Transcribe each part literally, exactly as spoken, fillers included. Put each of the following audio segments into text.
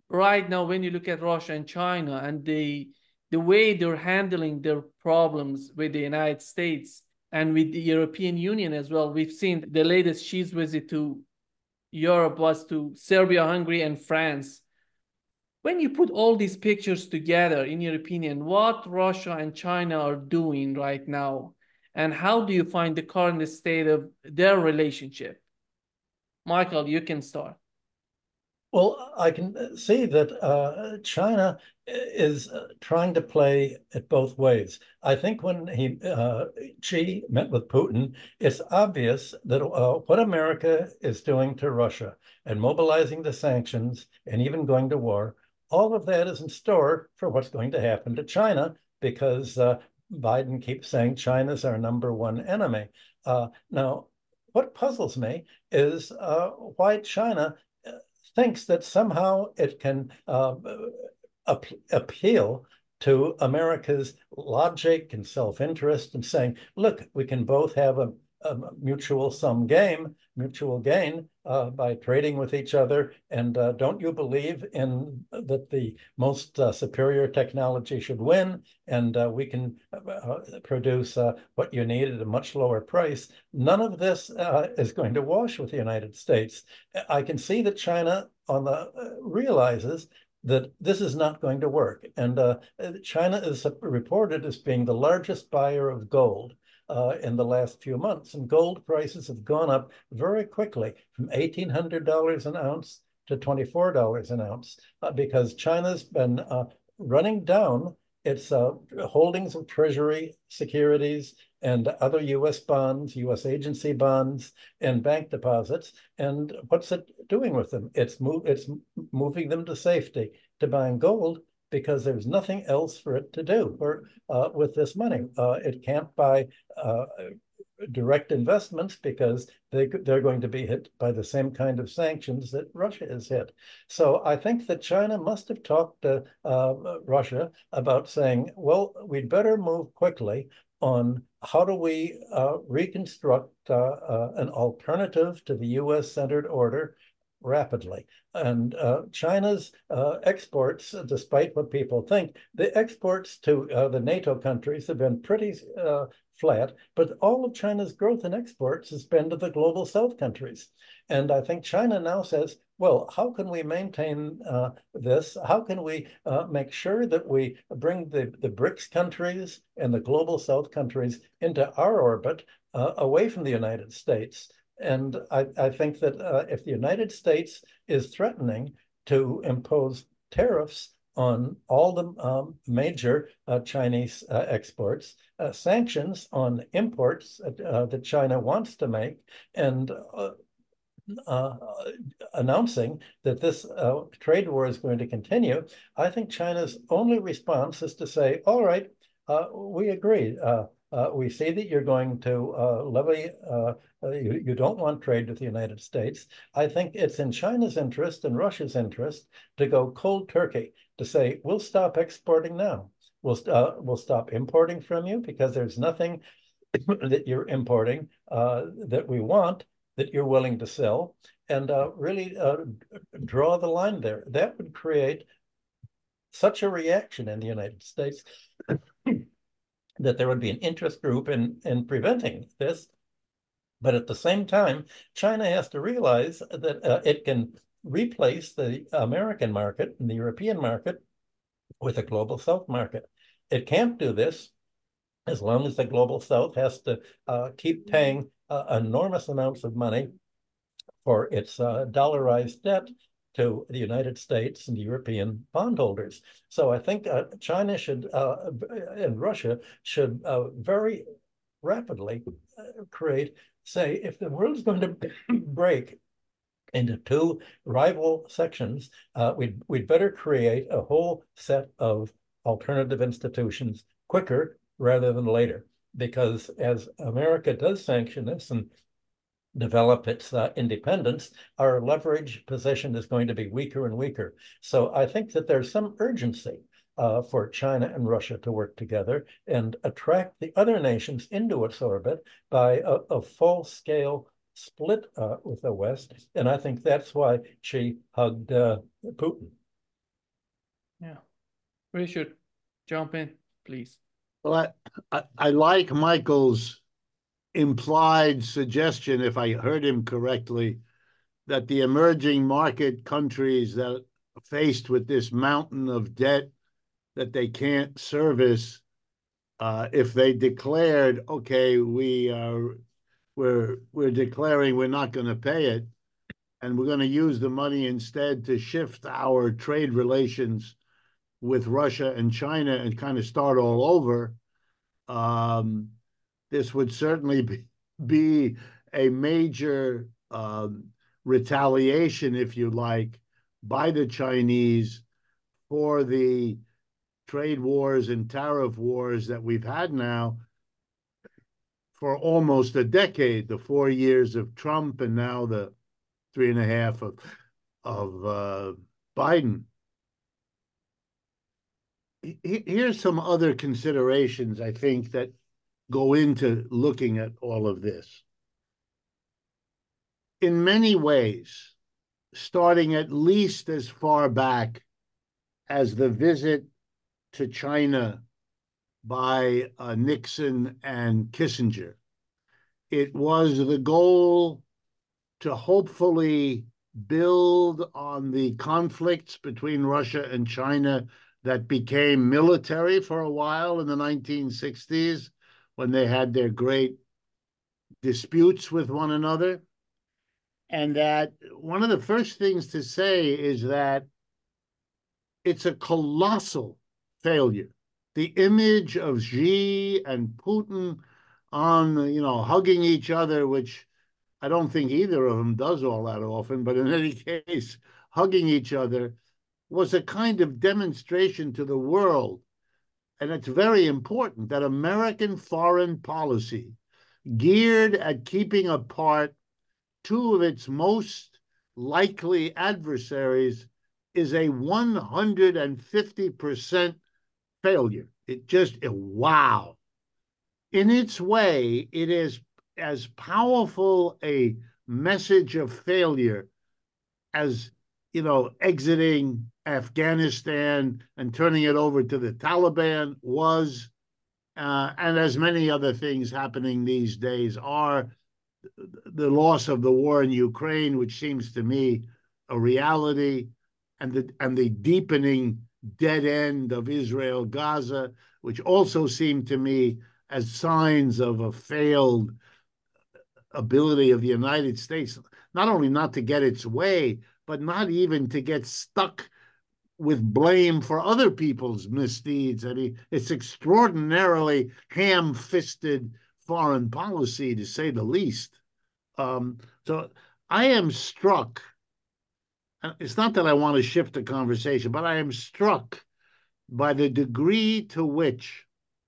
right now, when you look at Russia and China and the the way they're handling their problems with the United States and with the European Union as well, we've seen the latest Xi's visit to Europe was to Serbia, Hungary, and France. When you put all these pictures together, in your opinion, what Russia and China are doing right now, and how do you find the current state of their relationship? Michael, you can start. Well, I can see that uh, China is uh, trying to play it both ways. I think when he uh, Xi met with Putin, it's obvious that uh, what America is doing to Russia and mobilizing the sanctions and even going to war, all of that is in store for what's going to happen to China because uh, Biden keeps saying China's our number one enemy. Uh, now, what puzzles me is uh, why China thinks that somehow it can uh, ap appeal to America's logic and self-interest and saying, look, we can both have a, a mutual sum game, mutual gain uh, by trading with each other. And uh, don't you believe in that the most uh, superior technology should win and uh, we can uh, produce uh, what you need at a much lower price? None of this uh, is going to wash with the United States. I can see that China on the uh, realizes that this is not going to work. And uh, China is reported as being the largest buyer of gold uh, in the last few months. And gold prices have gone up very quickly from eighteen hundred dollars an ounce to twenty-four dollars an ounce uh, because China's been uh, running down its uh, holdings of treasury securities and other U S bonds, U S agency bonds, and bank deposits. And what's it doing with them? It's move it's moving them to safety, to buying gold because there's nothing else for it to do or uh, with this money. Uh, it can't buy uh, direct investments because they they're going to be hit by the same kind of sanctions that Russia is hit. So I think that China must have talked to uh, Russia about saying, well, we'd better move quickly on how do we uh, reconstruct uh, uh, an alternative to the U S centered order rapidly. And uh, China's uh, exports, despite what people think, the exports to uh, the NATO countries have been pretty uh, flat, but all of China's growth in exports has been to the global South countries. And I think China now says, well, how can we maintain uh, this? How can we uh, make sure that we bring the, the BRICS countries and the global South countries into our orbit uh, away from the United States? And I, I think that uh, if the United States is threatening to impose tariffs on all the um, major uh, Chinese uh, exports, uh, sanctions on imports uh, that China wants to make, and uh, uh, announcing that this uh, trade war is going to continue, I think China's only response is to say, all right, uh, we agree. Uh, uh, we see that you're going to uh, levy, uh, uh, you, you don't want trade with the United States. I think it's in China's interest and Russia's interest to go cold turkey, to say, we'll stop exporting now. We'll, uh, we'll stop importing from you because there's nothing that you're importing uh, that we want that you're willing to sell and uh, really uh, draw the line there. That would create such a reaction in the United States that there would be an interest group in, in preventing this. But at the same time, China has to realize that uh, it can replace the American market and the European market with a global South market. It can't do this as long as the global South has to uh, keep paying uh, enormous amounts of money for its uh, dollarized debt to the United States and European bondholders. So I think uh, China should uh, and Russia should uh, very rapidly uh, create, say, if the world is going to break into two rival sections, uh, we'd, we'd better create a whole set of alternative institutions quicker rather than later. Because as America does sanction this and develop its uh, independence, our leverage position is going to be weaker and weaker. So I think that there's some urgency uh, for China and Russia to work together and attract the other nations into its orbit by a, a full-scale split uh, with the West. And I think that's why Xi hugged uh, Putin. Yeah. Richard, jump in, please. Well, I, I, I like Michael's implied suggestion, if I heard him correctly, that the emerging market countries that are faced with this mountain of debt that they can't service, uh, if they declared, okay, we are we're we're declaring we're not going to pay it, and we're going to use the money instead to shift our trade relations with Russia and China and kind of start all over. Um, this would certainly be, be a major um, retaliation, if you like, by the Chinese for the trade wars and tariff wars that we've had now for almost a decade, the four years of Trump and now the three and a half of, of uh, Biden. Here's some other considerations, I think, that go into looking at all of this. In many ways, starting at least as far back as the visit to China by uh, Nixon and Kissinger, it was the goal to hopefully build on the conflicts between Russia and China that became military for a while in the nineteen sixties when they had their great disputes with one another. And that one of the first things to say is that it's a colossal failure. The image of Xi and Putin on, you know, hugging each other, which I don't think either of them does all that often, but in any case, hugging each other was a kind of demonstration to the world. And it's very important that American foreign policy, geared at keeping apart two of its most likely adversaries, is a one hundred fifty percent failure. It just, wow. In its way, it is as powerful a message of failure as, you know, exiting Afghanistan and turning it over to the Taliban was, uh, and as many other things happening these days are. The loss of the war in Ukraine, which seems to me a reality, and the and the deepening dead end of Israel Gaza, which also seem to me as signs of a failed ability of the United States, not only not to get its way, but not even to get stuck with blame for other people's misdeeds. I mean, it's extraordinarily ham-fisted foreign policy, to say the least. Um, so I am struck. It's not that I want to shift the conversation, but I am struck by the degree to which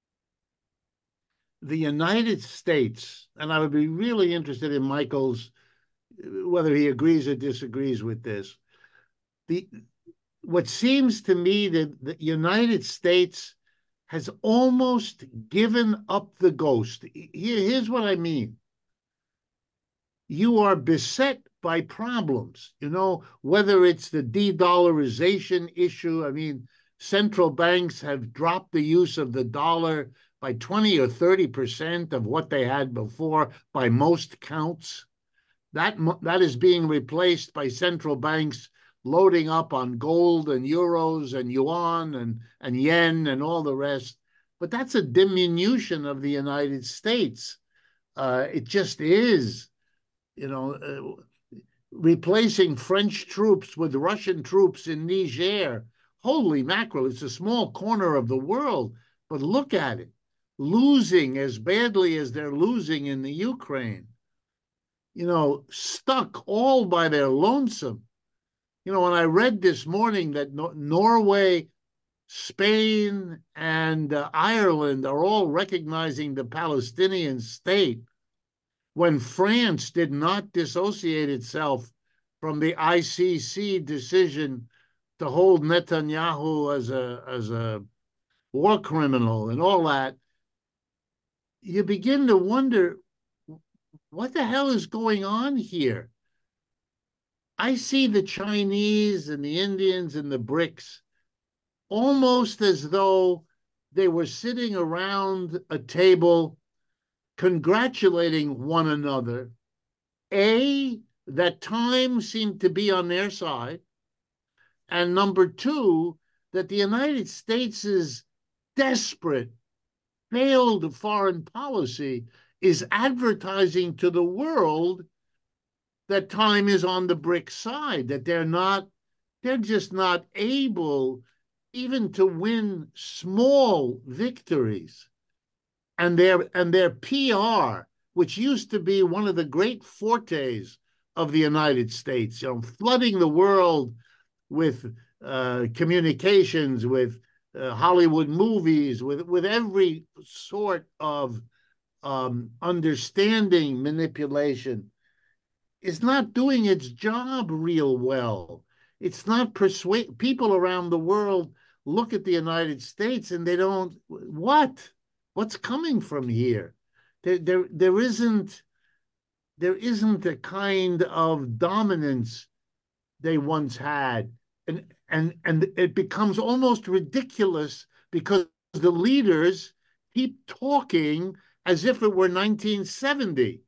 the United States, and I would be really interested in Michael's, whether he agrees or disagrees with this, the what seems to me that the United States has almost given up the ghost. Here's what I mean. You are beset by problems, you know, whether it's the de-dollarization issue. I mean, central banks have dropped the use of the dollar by twenty or thirty percent of what they had before by most counts. That, that is being replaced by central banks loading up on gold and euros and yuan and, and yen and all the rest. But that's a diminution of the United States. Uh, it just is, you know, uh, replacing French troops with Russian troops in Niger. Holy mackerel, it's a small corner of the world, but look at it. Losing as badly as they're losing in the Ukraine. You know, stuck all by their lonesome. You know, when I read this morning that no Norway, Spain, and uh, Ireland are all recognizing the Palestinian state, when France did not dissociate itself from the I C C decision to hold Netanyahu as a, as a war criminal and all that, you begin to wonder, what the hell is going on here? I see the Chinese and the Indians and the BRICS almost as though they were sitting around a table congratulating one another. A, that time seemed to be on their side. And number two, that the United States' desperate, failed foreign policy is advertising to the world that time is on the BRICS side, that they're not, they're just not able even to win small victories. And their, and their P R, which used to be one of the great fortes of the United States, you know, flooding the world with uh, communications, with uh, Hollywood movies, with, with every sort of um, understanding manipulation, is not doing its job real well. It's not persuade people around the world look at the United States and they don't, what? What's coming from here? There, there, there isn't, there isn't a kind of dominance they once had. And, and, and it becomes almost ridiculous because the leaders keep talking as if it were nineteen seventy.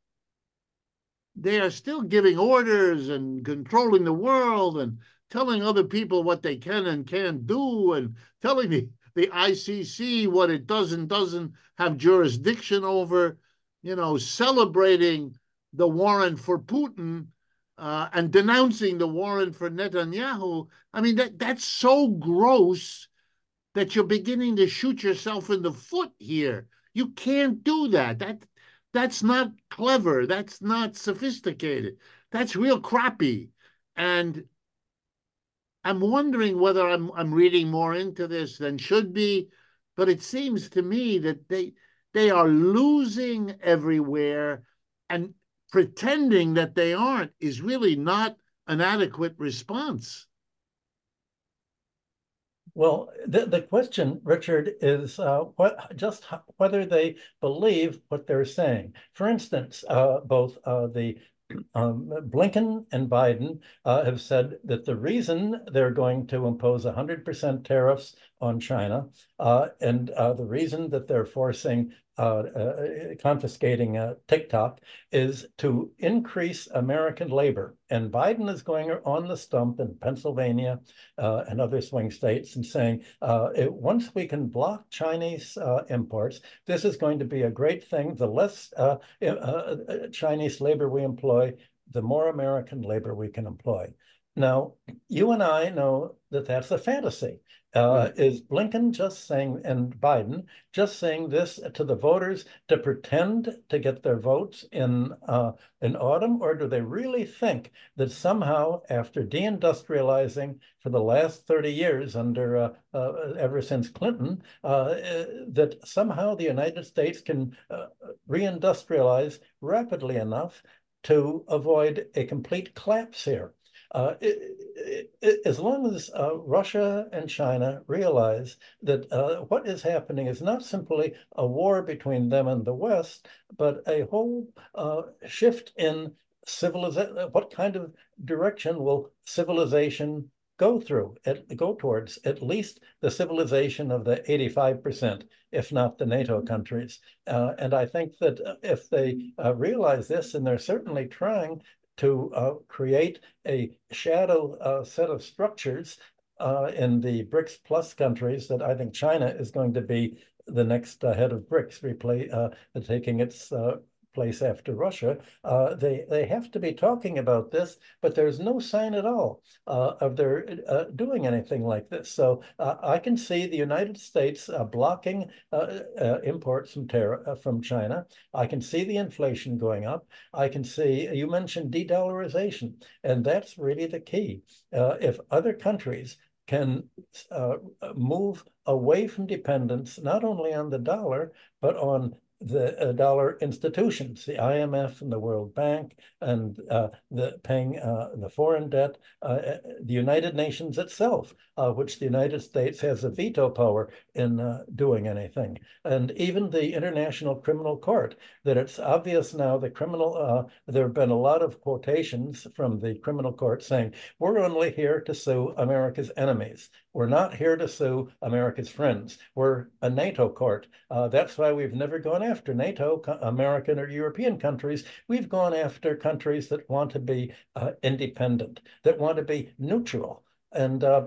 They are still giving orders and controlling the world and telling other people what they can and can't do, and telling the, the I C C what it does and doesn't have jurisdiction over, you know, celebrating the warrant for Putin uh, and denouncing the warrant for Netanyahu. I mean, that, that's so gross that you're beginning to shoot yourself in the foot here. You can't do that. That That's not clever. That's not sophisticated. That's real crappy. And I'm wondering whether I'm, I'm reading more into this than should be, but it seems to me that they, they are losing everywhere, and pretending that they aren't is really not an adequate response. Well, the, the question, Richard, is uh, what just how, whether they believe what they're saying. For instance, uh, both uh, the um, Blinken and Biden uh, have said that the reason they're going to impose one hundred percent tariffs on China uh, and uh, the reason that they're forcing uh, uh, confiscating uh, TikTok is to increase American labor. And Biden is going on the stump in Pennsylvania uh, and other swing states and saying, uh, it, once we can block Chinese uh, imports, this is going to be a great thing. The less uh, uh, Chinese labor we employ, the more American labor we can employ. Now, you and I know that that's a fantasy. Uh, right. Is Blinken just saying, and Biden just saying this to the voters to pretend to get their votes in uh, in autumn, or do they really think that somehow, after deindustrializing for the last thirty years, under uh, uh, ever since Clinton, uh, that somehow the United States can uh, reindustrialize rapidly enough to avoid a complete collapse here? Uh, it, it, as long as uh, Russia and China realize that uh, what is happening is not simply a war between them and the West, but a whole uh, shift in civilization. What kind of direction will civilization go through, at, go towards? At least the civilization of the eighty-five percent, if not the NATO countries. Uh, and I think that if they uh, realize this, and they're certainly trying to uh, create a shadow uh, set of structures uh, in the BRICS plus countries, that I think China is going to be the next uh, head of BRICS, replay, uh, taking its uh, place after Russia. Uh, they, they have to be talking about this, but there's no sign at all uh, of their uh, doing anything like this. So uh, I can see the United States uh, blocking uh, uh, imports from, uh, from China. I can see the inflation going up. I can see, you mentioned de-dollarization, and that's really the key. Uh, if other countries can uh, move away from dependence, not only on the dollar, but on the uh, dollar institutions, the I M F and the World Bank, and uh, the paying uh, the foreign debt, uh, the United Nations itself, uh, which the United States has a veto power in uh, doing anything, and even the International Criminal Court. That it's obvious now the criminal. Uh, there have been a lot of quotations from the criminal court saying we're only here to sue America's enemies. We're not here to sue America's friends. We're a NATO court. Uh, that's why we've never gone after NATO, American or European countries. We've gone after countries that want to be uh, independent, that want to be neutral. And uh,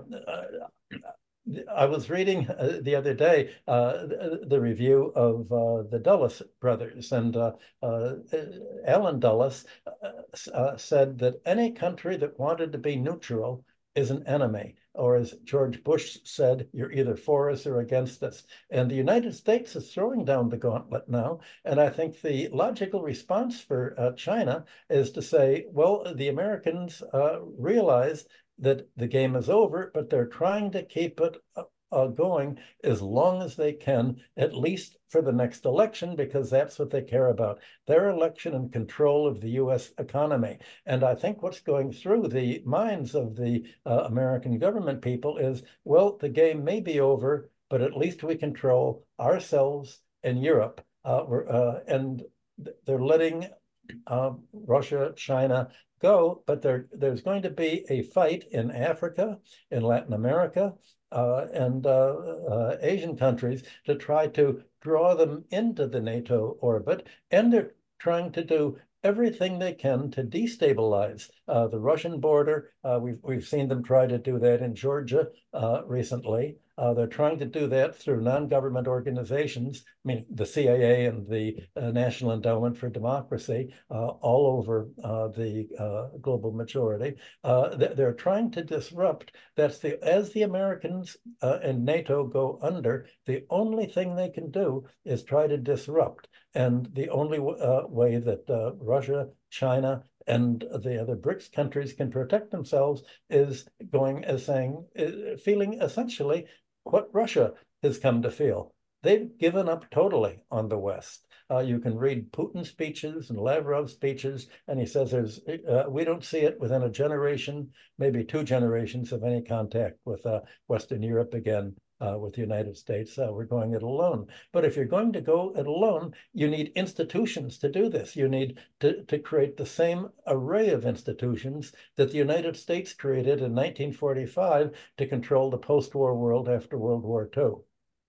I was reading uh, the other day uh, the, the review of uh, the Dulles brothers, and uh, uh, Alan Dulles uh, uh, said that any country that wanted to be neutral is an enemy. Or as George Bush said, you're either for us or against us. And the United States is throwing down the gauntlet now. And I think the logical response for uh, China is to say, well, the Americans uh, realize that the game is over, but they're trying to keep it uh, going as long as they can, at least for the next election, because that's what they care about, their election and control of the U S economy. And I think what's going through the minds of the uh, American government people is, well, the game may be over, but at least we control ourselves and Europe. Uh, uh, and they're letting uh, Russia, China go, but there, there's going to be a fight in Africa, in Latin America, uh, and uh, uh, Asian countries to try to draw them into the NATO orbit, and they're trying to do everything they can to destabilize uh, the Russian border. Uh, we've, we've seen them try to do that in Georgia uh, recently. Uh, they're trying to do that through non-government organizations, I mean, the C I A and the uh, National Endowment for Democracy, uh, all over uh, the uh, global majority. Uh, they're trying to disrupt. That's the, as the Americans uh, and NATO go under, the only thing they can do is try to disrupt. And the only uh, way that uh, Russia, China, and the other BRICS countries can protect themselves is going as saying, uh, feeling essentially what Russia has come to feel. They've given up totally on the West. Uh, you can read Putin's speeches and Lavrov's speeches, and he says there's uh, we don't see it within a generation, maybe two generations of any contact with uh, Western Europe again. Uh, with the United States, uh, we're going it alone. But if you're going to go it alone, you need institutions to do this. You need to, to create the same array of institutions that the United States created in nineteen forty-five to control the post-war world after World War Two.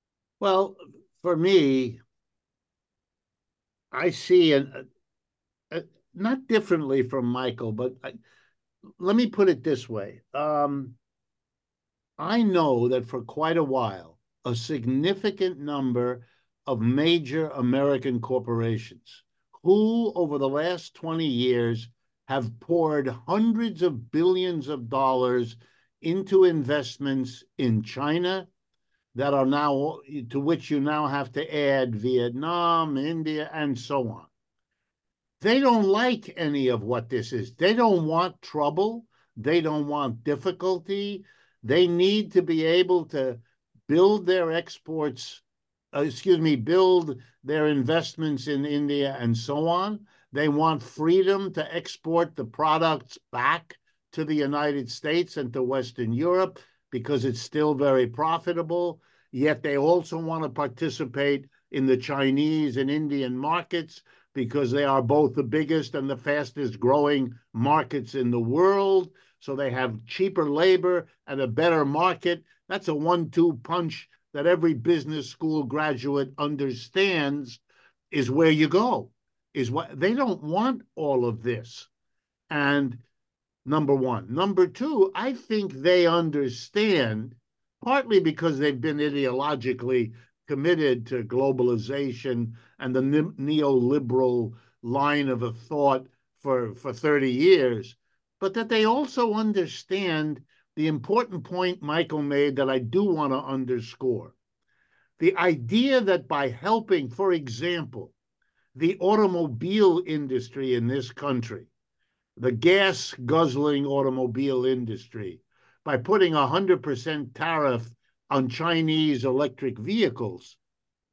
Well, for me, I see it not differently from Michael, but I, let me put it this way. Um, I know that for quite a while, a significant number of major American corporations who over the last twenty years have poured hundreds of billions of dollars into investments in China that are now, to which you now have to add Vietnam, India, and so on. They don't like any of what this is. They don't want trouble. They don't want difficulty. They need to be able to build their exports, uh, excuse me, build their investments in India and so on. They want freedom to export the products back to the United States and to Western Europe because it's still very profitable. Yet they also want to participate in the Chinese and Indian markets because they are both the biggest and the fastest growing markets in the world. So they have cheaper labor and a better market. That's a one two punch that every business school graduate understands is where you go, is what they don't want all of this. And number one. Number two, I think they understand, partly because they've been ideologically committed to globalization and the neoliberal line of a thought for, for thirty years, but that they also understand the important point Michael made that I do want to underscore. The idea that by helping, for example, the automobile industry in this country, the gas-guzzling automobile industry, by putting a one hundred percent tariff on Chinese electric vehicles,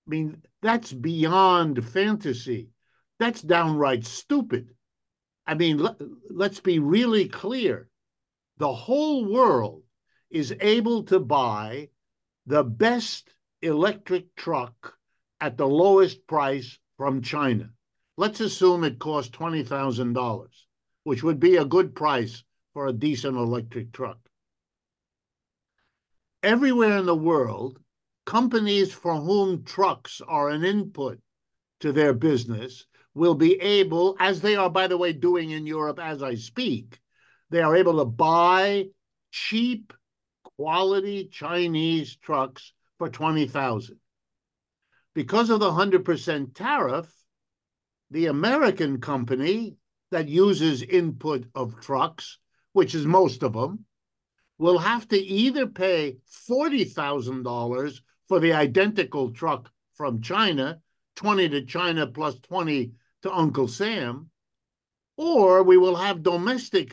mean, that's beyond fantasy. That's downright stupid. I mean, let, let's be really clear. The whole world is able to buy the best electric truck at the lowest price from China. Let's assume it costs twenty thousand dollars, which would be a good price for a decent electric truck. Everywhere in the world, companies for whom trucks are an input to their business will be able, as they are, by the way, doing in Europe as I speak, they are able to buy cheap, quality Chinese trucks for twenty thousand dollars. Because of the one hundred percent tariff, the American company that uses input of trucks, which is most of them, will have to either pay forty thousand dollars for the identical truck from China, twenty to China plus twenty to Uncle Sam, or we will have domestic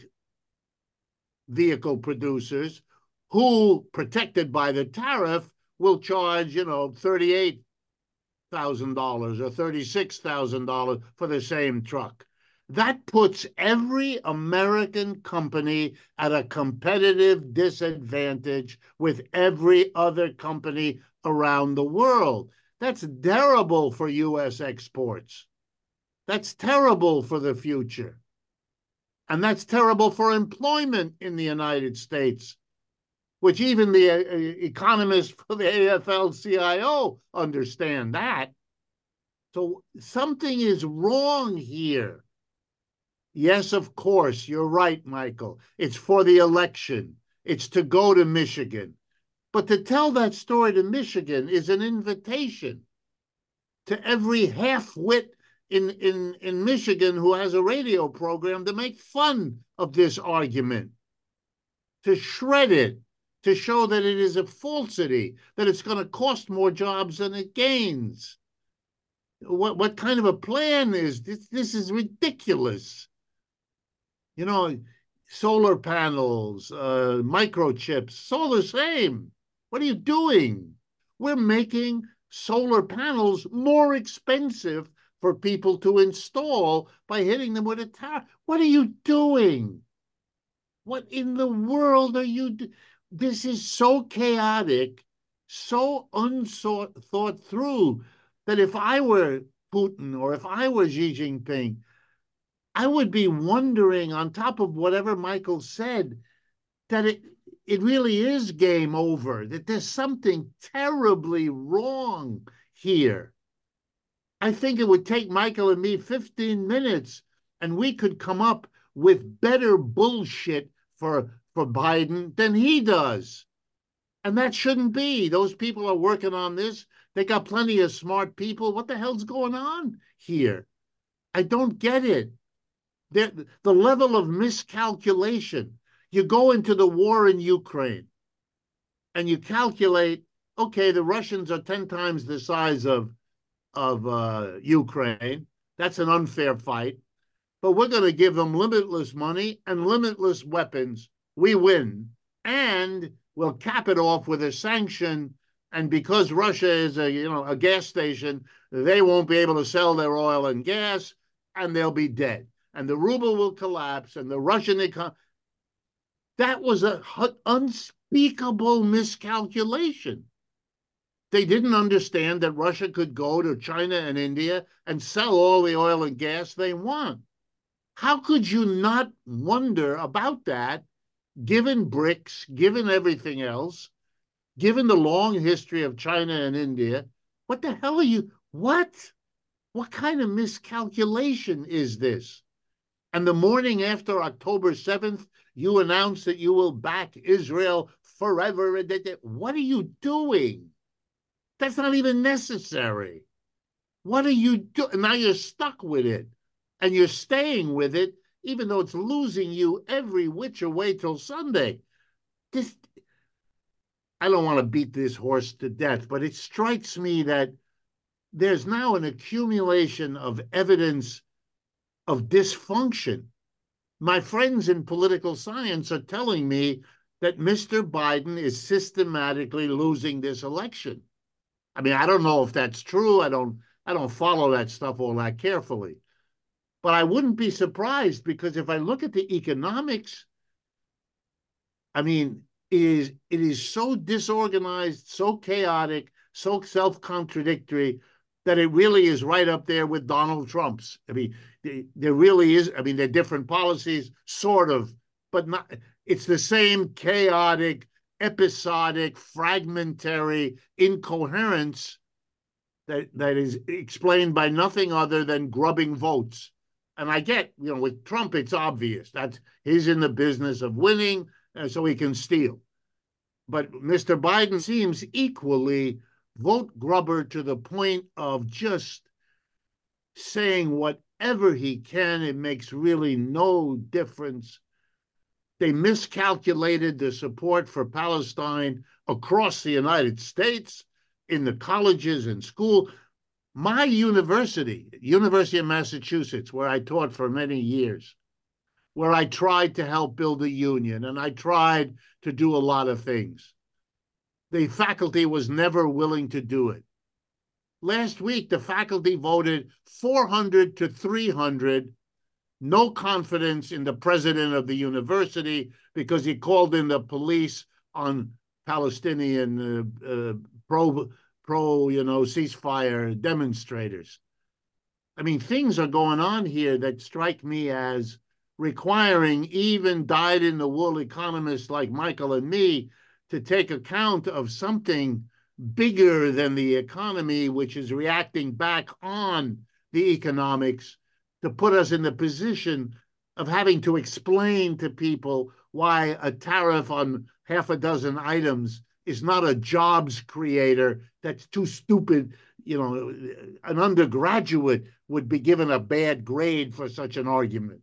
vehicle producers who, protected by the tariff, will charge, you know, thirty-eight thousand dollars or thirty-six thousand dollars for the same truck. That puts every American company at a competitive disadvantage with every other company around the world. That's terrible for U S exports. That's terrible for the future. And that's terrible for employment in the United States, which even the uh, economists for the A F L C I O understand that. So something is wrong here. Yes, of course, you're right, Michael. It's for the election. It's to go to Michigan. But to tell that story to Michigan is an invitation to every half-wit in, in, in Michigan who has a radio program to make fun of this argument, to shred it, to show that it is a falsity, that it's going to cost more jobs than it gains. What, what kind of a plan is this? This is ridiculous. You know, solar panels, uh, microchips, it's all the same. What are you doing? We're making solar panels more expensive for people to install by hitting them with a tariff. What are you doing? What in the world are you doing? This is so chaotic, so unthought through, that if I were Putin or if I were Xi Jinping, I would be wondering, on top of whatever Michael said, that it, it really is game over, that there's something terribly wrong here. I think it would take Michael and me fifteen minutes, and we could come up with better bullshit for, for Biden than he does. And that shouldn't be. Those people are working on this. They got plenty of smart people. What the hell's going on here? I don't get it. The, the level of miscalculation. You go into the war in Ukraine and you calculate, okay, the Russians are ten times the size of, of uh, Ukraine. That's an unfair fight. But we're going to give them limitless money and limitless weapons. We win. And we'll cap it off with a sanction. And because Russia is a, you know, a gas station, they won't be able to sell their oil and gas, and they'll be dead. And the ruble will collapse, and the Russian economy. That was an unspeakable miscalculation. They didn't understand that Russia could go to China and India and sell all the oil and gas they want. How could you not wonder about that, given BRICS, given everything else, given the long history of China and India? What the hell are you, what? What kind of miscalculation is this? And the morning after October seventh, you announce that you will back Israel forever. What are you doing? That's not even necessary. What are you doing? Now you're stuck with it, and you're staying with it, even though it's losing you every which way till Sunday. This, I don't want to beat this horse to death, but it strikes me that there's now an accumulation of evidence of dysfunction. My friends in political science are telling me that Mister Biden is systematically losing this election. I mean, I don't know if that's true. I don't I don't follow that stuff all that carefully. But I wouldn't be surprised, because if I look at the economics, I mean, it is it is so disorganized, so chaotic, so self-contradictory that it really is right up there with Donald Trump's. I mean, there really is. I mean, they're different policies, sort of, but not. It's the same chaotic, episodic, fragmentary incoherence that that is explained by nothing other than grubbing votes. And I get, you know, with Trump, it's obvious that he's in the business of winning, uh, so he can steal. But Mister Biden seems equally vote grubber to the point of just saying whatever he can. It makes really no difference. They miscalculated the support for Palestine across the United States, in the colleges and school. My university, University of Massachusetts, where I taught for many years, where I tried to help build a union and I tried to do a lot of things, the faculty was never willing to do it. Last week, the faculty voted four hundred to three hundred, no confidence in the president of the university, because he called in the police on Palestinian uh, uh, pro pro, you know, ceasefire demonstrators. I mean, things are going on here that strike me as requiring even dyed-in-the-wool economists like Michael and me to take account of something bigger than the economy, which is reacting back on the economics, to put us in the position of having to explain to people why a tariff on half a dozen items is not a jobs creator. That's too stupid. You know, an undergraduate would be given a bad grade for such an argument.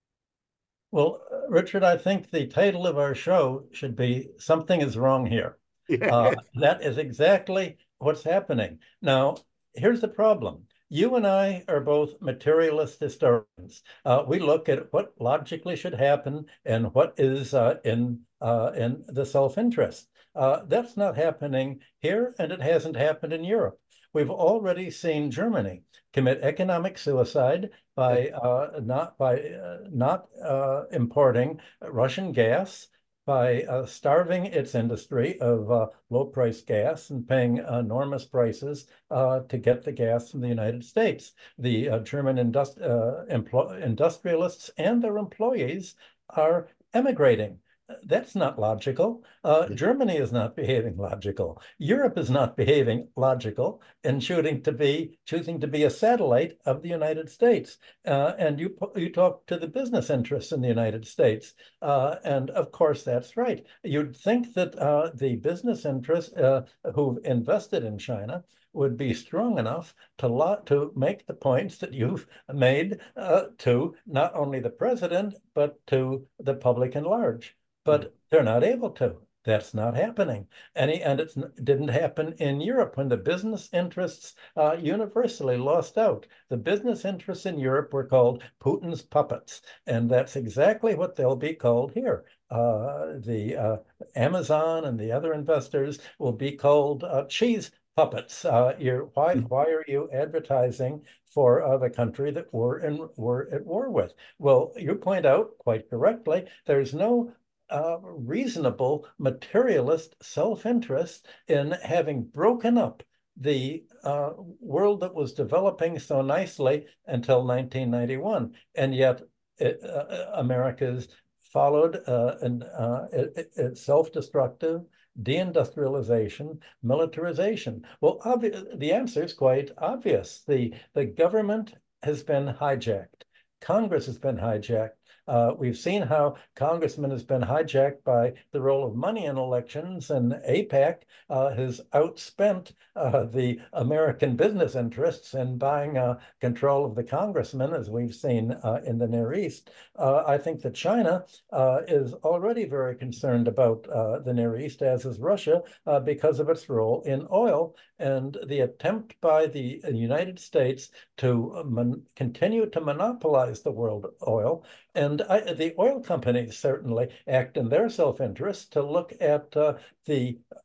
Well, Richard, I think the title of our show should be "Something is Wrong Here." Uh, that is exactly what's happening. Now, here's the problem. You and I are both materialist historians. Uh, we look at what logically should happen and what is uh, in, uh, in the self-interest. Uh, that's not happening here, and it hasn't happened in Europe. We've already seen Germany commit economic suicide by uh, not by uh, not uh, importing Russian gas, by uh, starving its industry of uh, low-priced gas and paying enormous prices uh, to get the gas from the United States. The uh, German industri uh, industrialists and their employees are emigrating. That's not logical. Uh, Germany is not behaving logical. Europe is not behaving logical and choosing to be choosing to be a satellite of the United States. Uh, and you you talk to the business interests in the United States, uh, and of course that's right. You'd think that uh, the business interests uh, who've invested in China would be strong enough to lot to make the points that you've made uh, to not only the president but to the public in large. But they're not able to. That's not happening. And, and it didn't happen in Europe when the business interests uh, universally lost out. The business interests in Europe were called Putin's puppets. And that's exactly what they'll be called here. Uh, the uh, Amazon and the other investors will be called uh, cheese puppets. Uh, you're, why, why are you advertising for uh, the country that we're, in, we're at war with? Well, you point out quite correctly, there's no Uh, reasonable materialist self-interest in having broken up the uh, world that was developing so nicely until nineteen ninety-one. And yet it, uh, America's followed uh, and uh, it, it self-destructive deindustrialization, militarization. Well, the answer is quite obvious. The, the government has been hijacked. Congress has been hijacked. Uh, we've seen how Congressman has been hijacked by the role of money in elections, and AIPAC uh, has outspent uh, the American business interests in buying uh, control of the congressman, as we've seen uh, in the Near East. Uh, I think that China uh, is already very concerned about uh, the Near East, as is Russia, uh, because of its role in oil, and the attempt by the United States to mon- continue to monopolize the world oil. And I, the oil companies certainly act in their self-interest to look at uh, the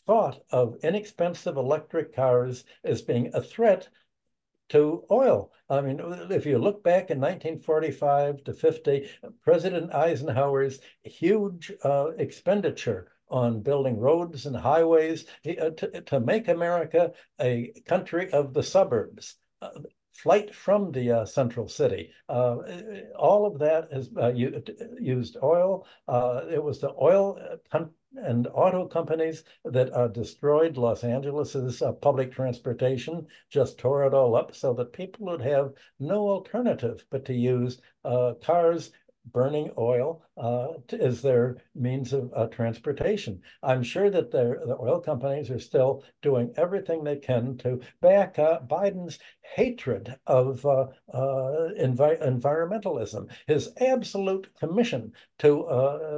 thought of inexpensive electric cars as being a threat to oil. I mean, if you look back in nineteen forty-five to fifty, President Eisenhower's huge uh, expenditure on building roads and highways uh, to, to make America a country of the suburbs. Uh, flight from the uh, central city. Uh, all of that has uh, used oil. Uh, it was the oil and auto companies that uh, destroyed Los Angeles's uh, public transportation, just tore it all up so that people would have no alternative but to use uh, cars burning oil uh, as their means of uh, transportation. I'm sure that the oil companies are still doing everything they can to back uh, Biden's hatred of uh, uh, envi environmentalism, his absolute commission to uh,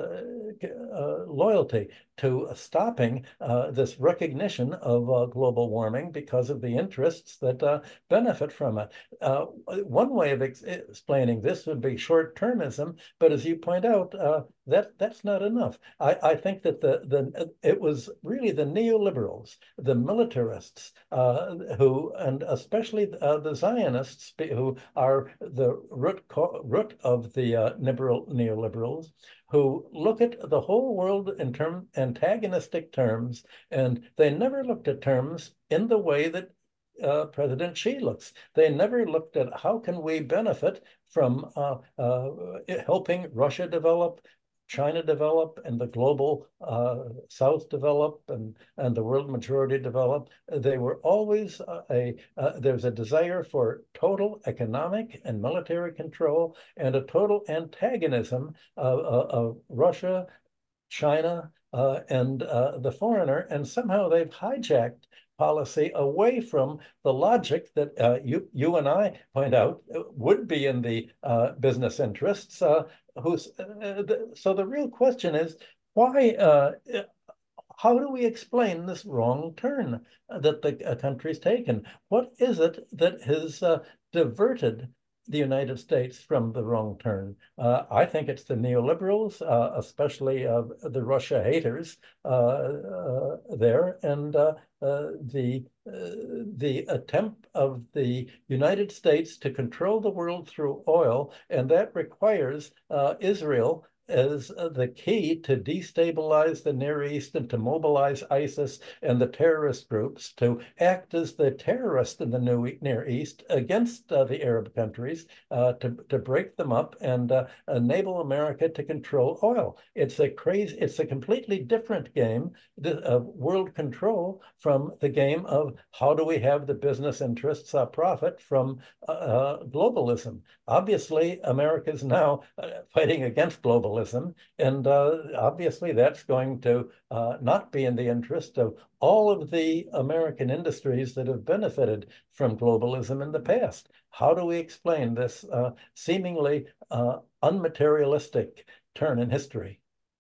uh, uh, loyalty to stopping uh, this recognition of uh, global warming because of the interests that uh, benefit from it. Uh, one way of ex explaining this would be short-termism, but as you point out, uh, that that's not enough. I, I think that the the it was really the neoliberals, the militarists, uh, who, and especially uh, the Zionists, who are the root root of the uh, liberal neoliberals, who look at the whole world in term antagonistic terms, and they never looked at terms in the way that uh, President Xi looks. They never looked at how can we benefit from uh, uh, helping Russia develop, China develop, and the global uh, South develop, and, and the world majority develop. They were always a, uh, there's a desire for total economic and military control and a total antagonism of, of, of Russia, China, uh, and uh, the foreigner. And somehow they've hijacked policy away from the logic that uh, you you and I point out would be in the uh, business interests. Uh, who's uh, the, so the real question is why? Uh, how do we explain this wrong turn that the uh, country's taken? What is it that has uh, diverted the United States from the wrong turn? Uh, I think it's the neoliberals, uh, especially uh, the Russia haters uh, uh, there, and uh, uh, the uh, the attempt of the United States to control the world through oil, and that requires uh, Israel as the key to destabilize the Near East and to mobilize ISIS and the terrorist groups to act as the terrorists in the New Near East against uh, the Arab countries, uh, to, to break them up and uh, enable America to control oil. It's a crazy, it's a completely different game of world control from the game of how do we have the business interests uh, profit from uh, globalism. Obviously, America is now uh, fighting against globalism. And uh, obviously, that's going to uh, not be in the interest of all of the American industries that have benefited from globalism in the past. How do we explain this uh, seemingly uh, unmaterialistic turn in history?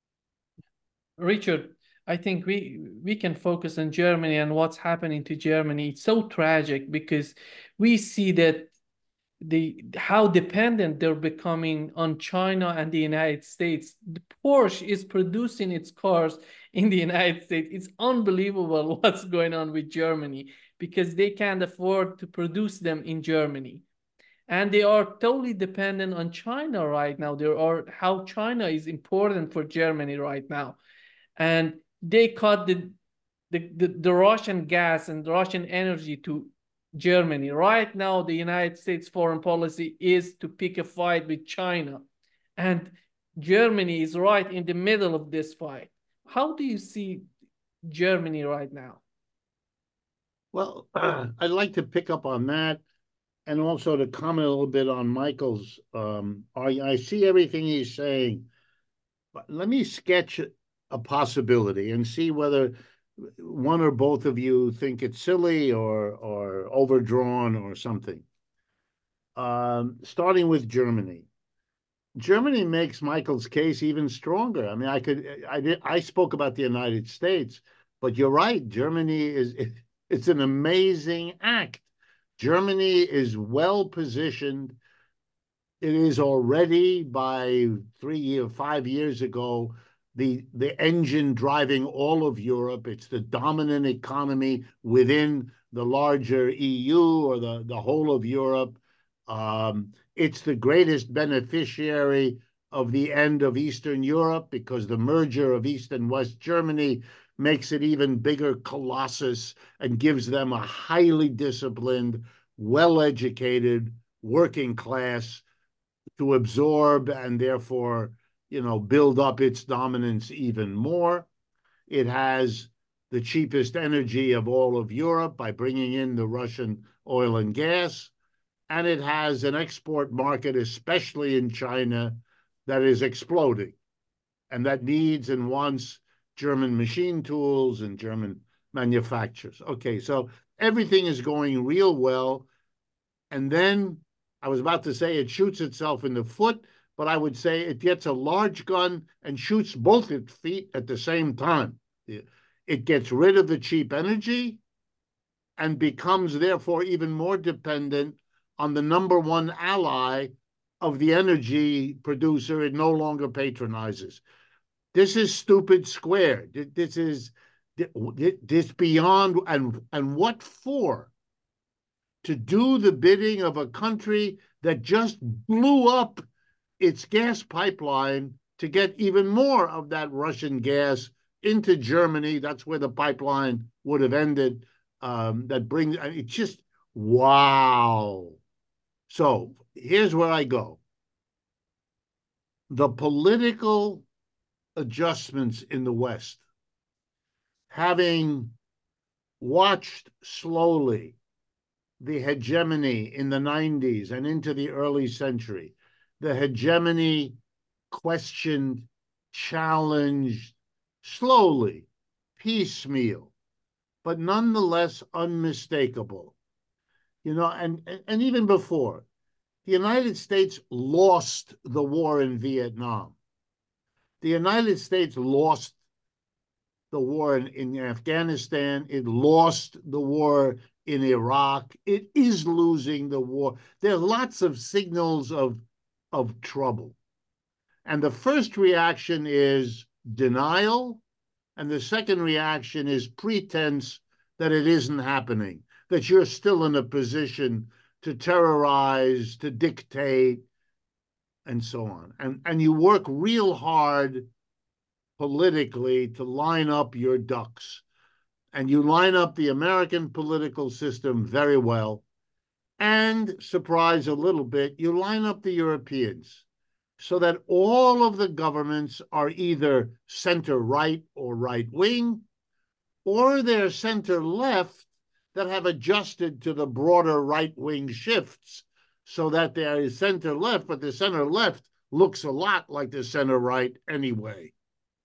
Richard, I think we we can focus on Germany and what's happening to Germany. It's so tragic because we see that the how dependent they're becoming on China and the United States. The Porsche is producing its cars in the United States. It's unbelievable what's going on with Germany because they can't afford to produce them in Germany. And they are totally dependent on China right now. There are how China is important for Germany right now. And they cut the the, the, the Russian gas and Russian energy to Germany. Right now, the United States foreign policy is to pick a fight with China. And Germany is right in the middle of this fight. How do you see Germany right now? Well, uh, I'd like to pick up on that and also to comment a little bit on Michael's. Um, I, I see everything he's saying, but let me sketch a possibility and see whether one or both of you think it's silly or or overdrawn or something. Um, starting with Germany. Germany makes Michael's case even stronger. I mean, I could I did I spoke about the United States, but you're right. Germany is it, it's an amazing act. Germany is well positioned. It is already by three year, five years ago the, the engine driving all of Europe. It's the dominant economy within the larger E U or the, the whole of Europe. Um, it's the greatest beneficiary of the end of Eastern Europe because the merger of East and West Germany makes it even bigger colossus and gives them a highly disciplined, well-educated working class to absorb and therefore, you know, build up its dominance even more. It has the cheapest energy of all of Europe by bringing in the Russian oil and gas. And it has an export market, especially in China, that is exploding and that needs and wants German machine tools and German manufacturers. Okay, so everything is going real well. And then I was about to say it shoots itself in the foot, but I would say it gets a large gun and shoots both its feet at the same time. It gets rid of the cheap energy and becomes therefore even more dependent on the number one ally of the energy producer it no longer patronizes. This is stupid square. This is this beyond, and, and what for? To do the bidding of a country that just blew up its gas pipeline to get even more of that Russian gas into Germany. That's where the pipeline would have ended. Um, that brings, it's just, wow. So here's where I go. The political adjustments in the West, having watched slowly the hegemony in the nineties and into the early century, the hegemony questioned, challenged, slowly, piecemeal, but nonetheless unmistakable. You know, and, and even before, the United States lost the war in Vietnam. The United States lost the war in, in Afghanistan. It lost the war in Iraq. It is losing the war. There are lots of signals of, of trouble. And the first reaction is denial. And the second reaction is pretense that it isn't happening, that you're still in a position to terrorize, to dictate, and so on. And, and you work real hard politically to line up your ducks. And you line up the American political system very well. And, surprise a little bit, you line up the Europeans so that all of the governments are either center-right or right-wing, or they're center-left that have adjusted to the broader right-wing shifts so that they're center-left, but the center-left looks a lot like the center-right anyway.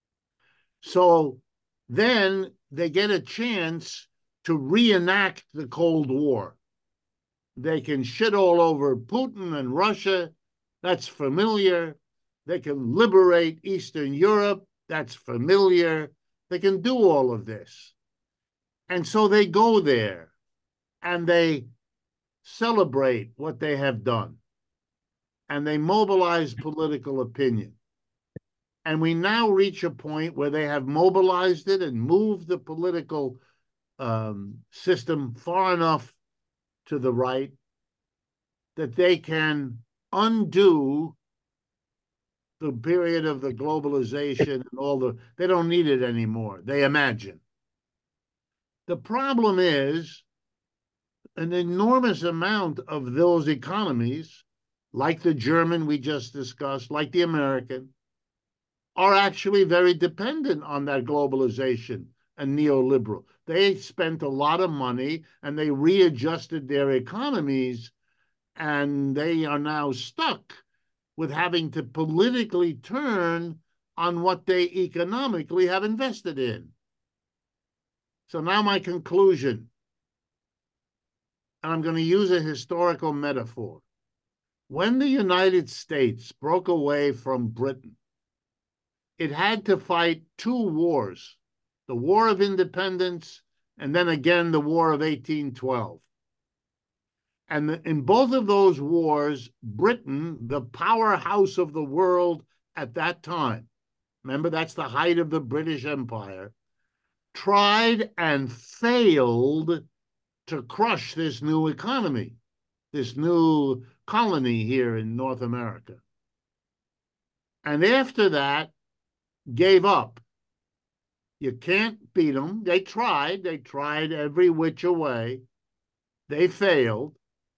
So then they get a chance to reenact the Cold War. They can shit all over Putin and Russia. That's familiar. They can liberate Eastern Europe. That's familiar. They can do all of this. And so they go there and they celebrate what they have done. And they mobilize political opinion. And we now reach a point where they have mobilized it and moved the political um, system far enough to the right that they can undo the period of the globalization and all the, they don't need it anymore, they imagine. The problem is an enormous amount of those economies, like the German we just discussed, like the American, are actually very dependent on that globalization and neoliberal. They spent a lot of money and they readjusted their economies, and they are now stuck with having to politically turn on what they economically have invested in. So now my conclusion, and I'm going to use a historical metaphor. When the United States broke away from Britain, it had to fight two wars, the War of Independence and then again the War of eighteen twelve. And in both of those wars, Britain, the powerhouse of the world at that time, remember that's the height of the British Empire, tried and failed to crush this new economy, this new colony here in North America. And after that, gave up. You can't beat them. They tried. They tried every which way. They failed.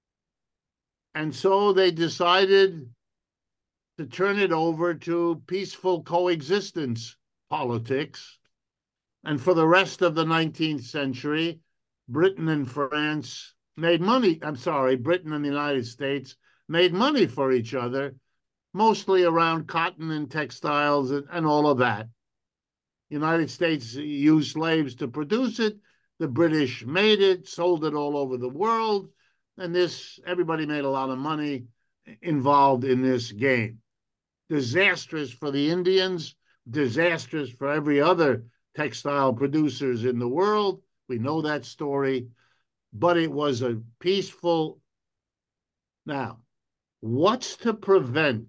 And so they decided to turn it over to peaceful coexistence politics. And for the rest of the nineteenth century, Britain and France made money. I'm sorry, Britain and the United States made money for each other, mostly around cotton and textiles and, and all of that. The United States used slaves to produce it. The British made it, sold it all over the world. And this, everybody made a lot of money involved in this game. Disastrous for the Indians, disastrous for every other textile producers in the world. We know that story, but it was a peaceful. Now, what's to prevent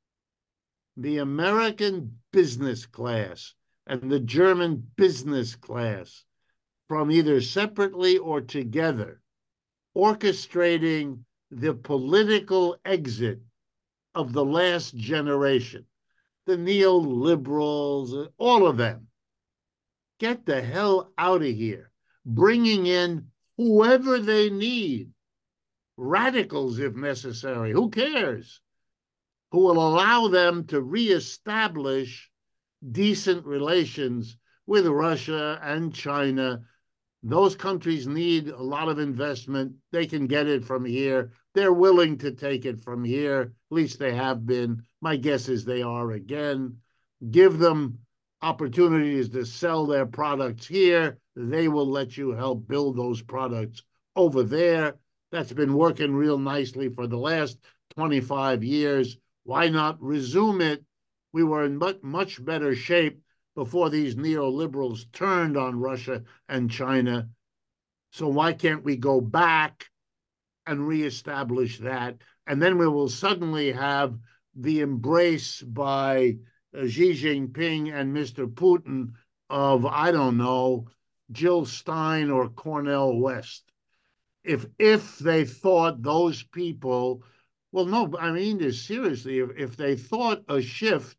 the American business class and the German business class from either separately or together orchestrating the political exit of the last generation, the neoliberals, all of them? Get the hell out of here, bringing in whoever they need, radicals if necessary, who cares, who will allow them to reestablish decent relations with Russia and China. Those countries need a lot of investment. They can get it from here. They're willing to take it from here. At least they have been. My guess is they are again. Give them opportunities to sell their products here. They will let you help build those products over there. That's been working real nicely for the last twenty-five years. Why not resume it? We were in much, much better shape before these neoliberals turned on Russia and China. So why can't we go back and reestablish that? And then we will suddenly have the embrace by uh, Xi Jinping and Mister Putin of, I don't know, Jill Stein or Cornel West. If, if they thought those people, well, no, I mean this seriously, if, if they thought a shift,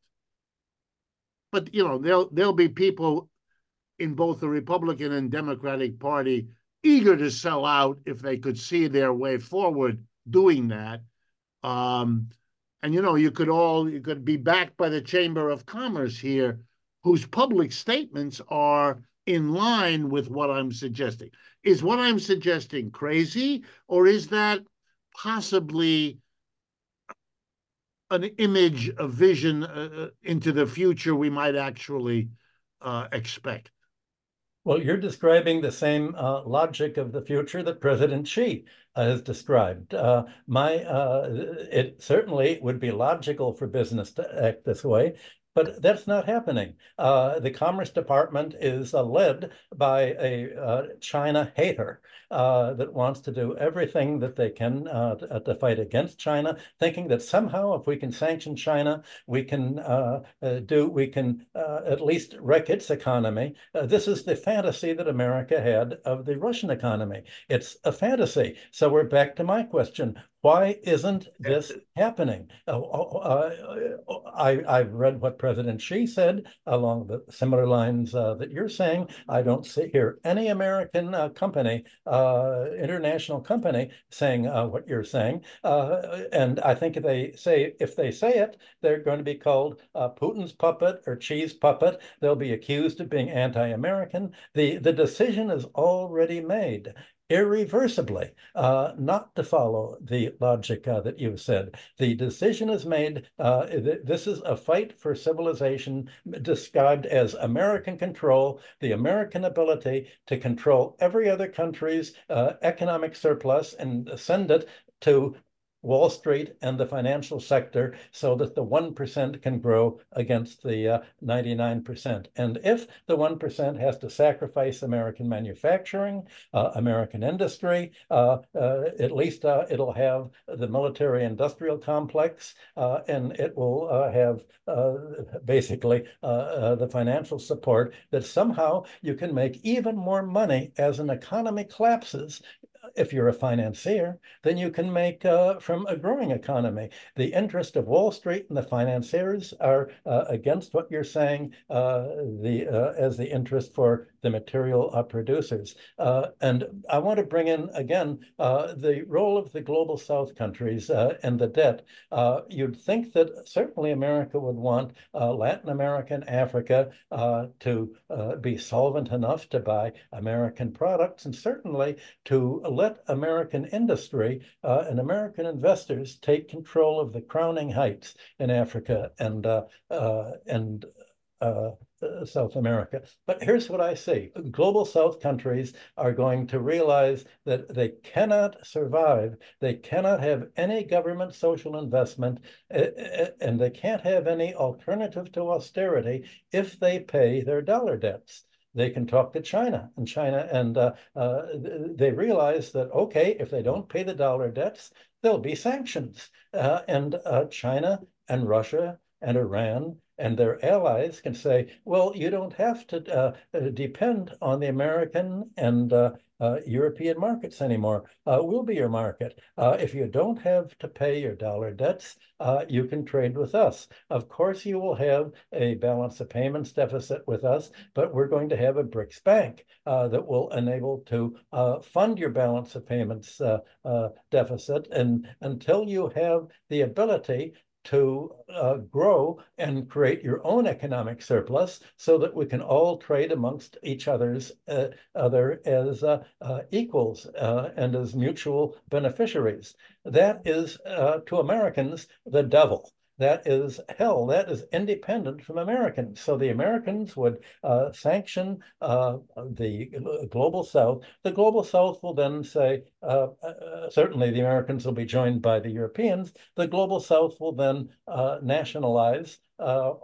but, you know, there'll, there'll be people in both the Republican and Democratic Party eager to sell out if they could see their way forward doing that. Um, and, you know, you could all, you could be backed by the Chamber of Commerce here, whose public statements are in line with what I'm suggesting. Is what I'm suggesting crazy, or is that possibly an image, a vision uh, into the future we might actually uh, expect? Well, you're describing the same uh, logic of the future that President Xi uh, has described. Uh, my, uh, it certainly would be logical for business to act this way, but that's not happening. Uh, the Commerce Department is uh, led by a uh, China hater uh, that wants to do everything that they can uh, to, to fight against China, thinking that somehow if we can sanction China, we can uh, uh, do, we can uh, at least wreck its economy. Uh, this is the fantasy that America had of the Russian economy. It's a fantasy. So we're back to my question. Why isn't this happening? Uh, uh, I, I've read what President Xi said along the similar lines uh, that you're saying. I don't see here any American uh, company, uh, international company, saying uh, what you're saying. Uh, and I think if they say if they say it, they're going to be called uh, Putin's puppet or Xi's puppet. They'll be accused of being anti-American. The the decision is already made, irreversibly, uh, not to follow the logic uh, that you've said. The decision is made. Uh, th this is a fight for civilization described as American control, the American ability to control every other country's uh, economic surplus and send it to Wall Street and the financial sector so that the one percent can grow against the uh, ninety-nine percent. And if the one percent has to sacrifice American manufacturing, uh, American industry, uh, uh, at least uh, it'll have the military industrial complex, uh, and it will uh, have uh, basically uh, uh, the financial support that somehow you can make even more money as an economy collapses. If you're a financier, then you can make uh, from a growing economy. The interest of Wall Street and the financiers are uh, against what you're saying uh, the uh, as the interest for the material uh, producers. Uh, and I want to bring in again uh, the role of the global South countries uh, and the debt. Uh, you'd think that certainly America would want uh, Latin America and Africa uh, to uh, be solvent enough to buy American products, and certainly to let American industry uh, and American investors take control of the crowning heights in Africa and uh, uh, and uh, uh, South America. But here's what I see. Global South countries are going to realize that they cannot survive. They cannot have any government social investment, uh, and they can't have any alternative to austerity if they pay their dollar debts. They can talk to China, and China, and uh, uh, they realize that, okay, if they don't pay the dollar debts, there'll be sanctions. Uh, and uh, China and Russia and Iran and their allies can say, well, you don't have to uh, depend on the American and uh, uh, European markets anymore. Uh, we'll be your market. Uh, if you don't have to pay your dollar debts, uh, you can trade with us. Of course, you will have a balance of payments deficit with us, but we're going to have a BRICS bank uh, that will enable to uh, fund your balance of payments uh, uh, deficit. And until you have the ability to uh, grow and create your own economic surplus so that we can all trade amongst each other's uh, other as uh, uh, equals uh, and as mutual beneficiaries. That is, uh, to Americans, the devil. That is hell. That is independent from Americans. So the Americans would uh, sanction uh, the global South. The global South will then say, uh, uh, certainly the Americans will be joined by the Europeans. The global South will then uh, nationalize uh,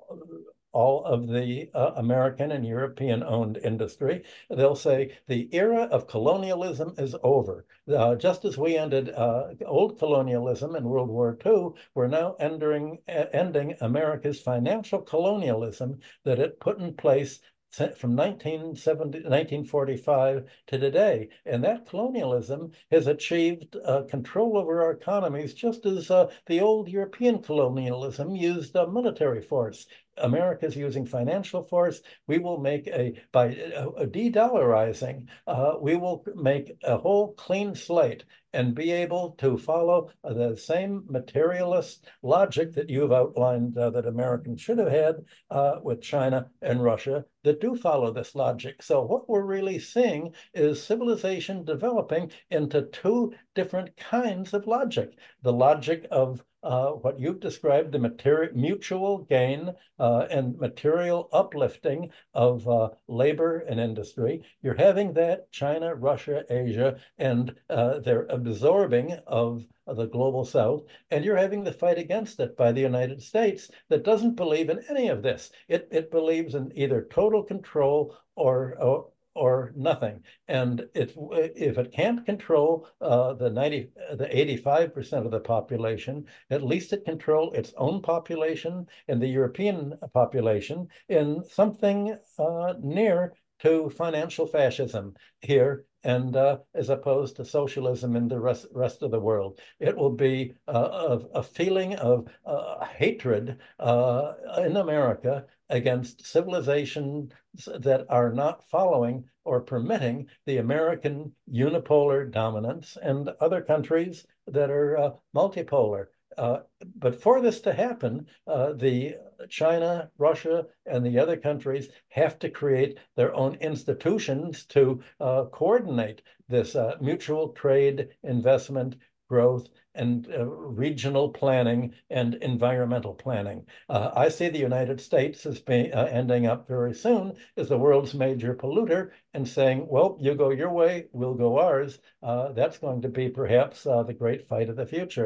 all of the uh, American and European-owned industry. They'll say the era of colonialism is over. Uh, just as we ended uh, old colonialism in World War Two, we're now entering, uh, ending America's financial colonialism that it put in place from nineteen seventy, nineteen forty-five to today. And that colonialism has achieved uh, control over our economies, just as uh, the old European colonialism used uh, military force. America's using financial force. We will make a, by uh, de-dollarizing, uh, we will make a whole clean slate and be able to follow uh, the same materialist logic that you've outlined uh, that Americans should have had uh, with China and Russia that do follow this logic. So what we're really seeing is civilization developing into two different kinds of logic. The logic of Uh, what you've described, the material mutual gain uh, and material uplifting of uh, labor and industry. You're having that China, Russia, Asia, and uh, they're absorbing of the global South, and you're having the fight against it by the United States that doesn't believe in any of this. It, it believes in either total control or, or or nothing. And it, if it can't control uh, the ninety, the eighty-five percent of the population, at least it control its own population and the European population in something uh, near to financial fascism here, and uh, as opposed to socialism in the rest, rest of the world. It will be uh, a, a feeling of uh, hatred uh, in America against civilizations that are not following or permitting the American unipolar dominance and other countries that are uh, multipolar. Uh, but for this to happen, uh, the China, Russia, and the other countries have to create their own institutions to uh, coordinate this uh, mutual trade, investment, growth, and uh, regional planning and environmental planning. Uh, I see the United States as being, uh, ending up very soon as the world's major polluter and saying, well, you go your way, we'll go ours. Uh, that's going to be perhaps uh, the great fight of the future.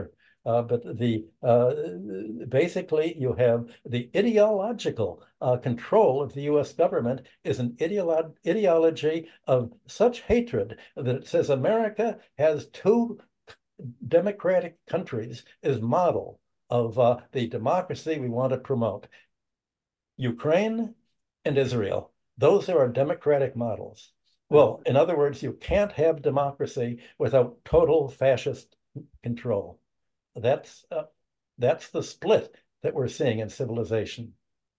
Uh, but the uh, basically you have the ideological uh, control of the U S government is an ideolo ideology of such hatred that it says America has two democratic countries as model of uh, the democracy we want to promote. Ukraine and Israel. Those are our democratic models. Well, in other words, you can't have democracy without total fascist control. That's uh, that's the split that we're seeing in civilization.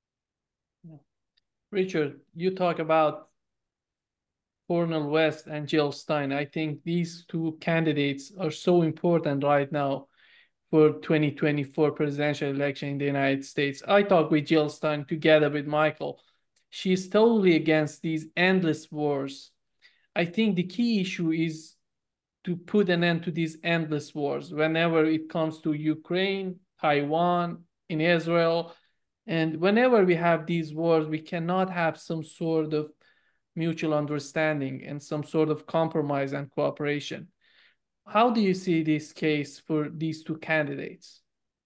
Richard, you talk about Cornel West and Jill Stein. I think these two candidates are so important right now for twenty twenty-four presidential election in the United States. I talked with Jill Stein together with Michael. She's totally against these endless wars. I think the key issue is to put an end to these endless wars whenever it comes to Ukraine, Taiwan, in Israel. And whenever we have these wars, we cannot have some sort of mutual understanding and some sort of compromise and cooperation. How do you see this case for these two candidates?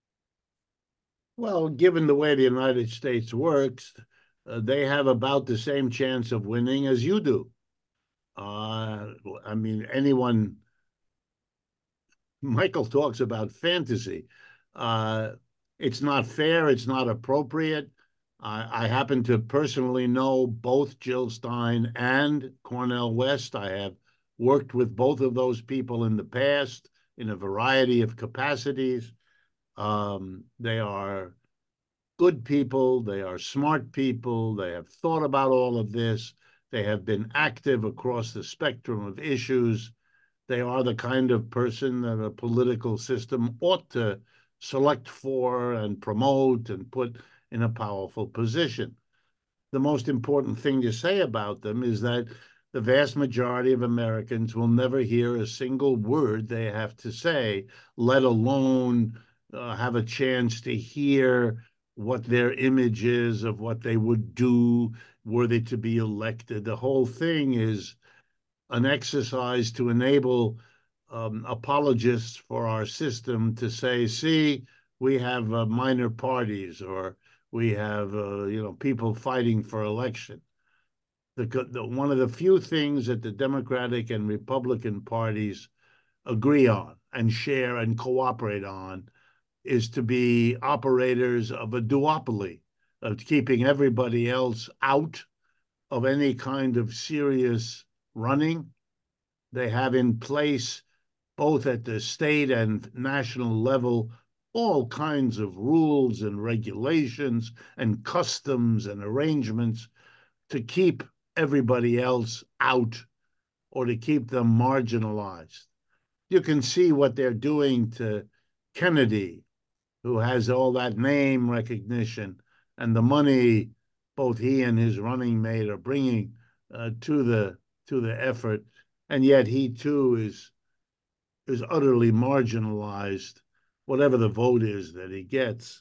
Well, given the way the United States works, uh, they have about the same chance of winning as you do. Uh, I mean, anyone, Michael talks about fantasy. Uh, it's not fair. It's not appropriate. I, I happen to personally know both Jill Stein and Cornel West. I have worked with both of those people in the past in a variety of capacities. Um, they are good people. They are smart people. They have thought about all of this. They have been active across the spectrum of issues. They are the kind of person that a political system ought to select for and promote and put in a powerful position. The most important thing to say about them is that the vast majority of Americans will never hear a single word they have to say, let alone uh, have a chance to hear what their image is of what they would do were they to be elected. The whole thing is an exercise to enable um, apologists for our system to say, see, we have uh, minor parties, or we have uh, you know, people fighting for election. The, the, one of the few things that the Democratic and Republican parties agree on and share and cooperate on is to be operators of a duopoly, of keeping everybody else out of any kind of serious running. They have in place, both at the state and national level, all kinds of rules and regulations and customs and arrangements to keep everybody else out or to keep them marginalized. You can see what they're doing to Kennedy, who has all that name recognition and the money both he and his running mate are bringing uh, to the to the effort, and yet he too is is utterly marginalized, whatever the vote is that he gets.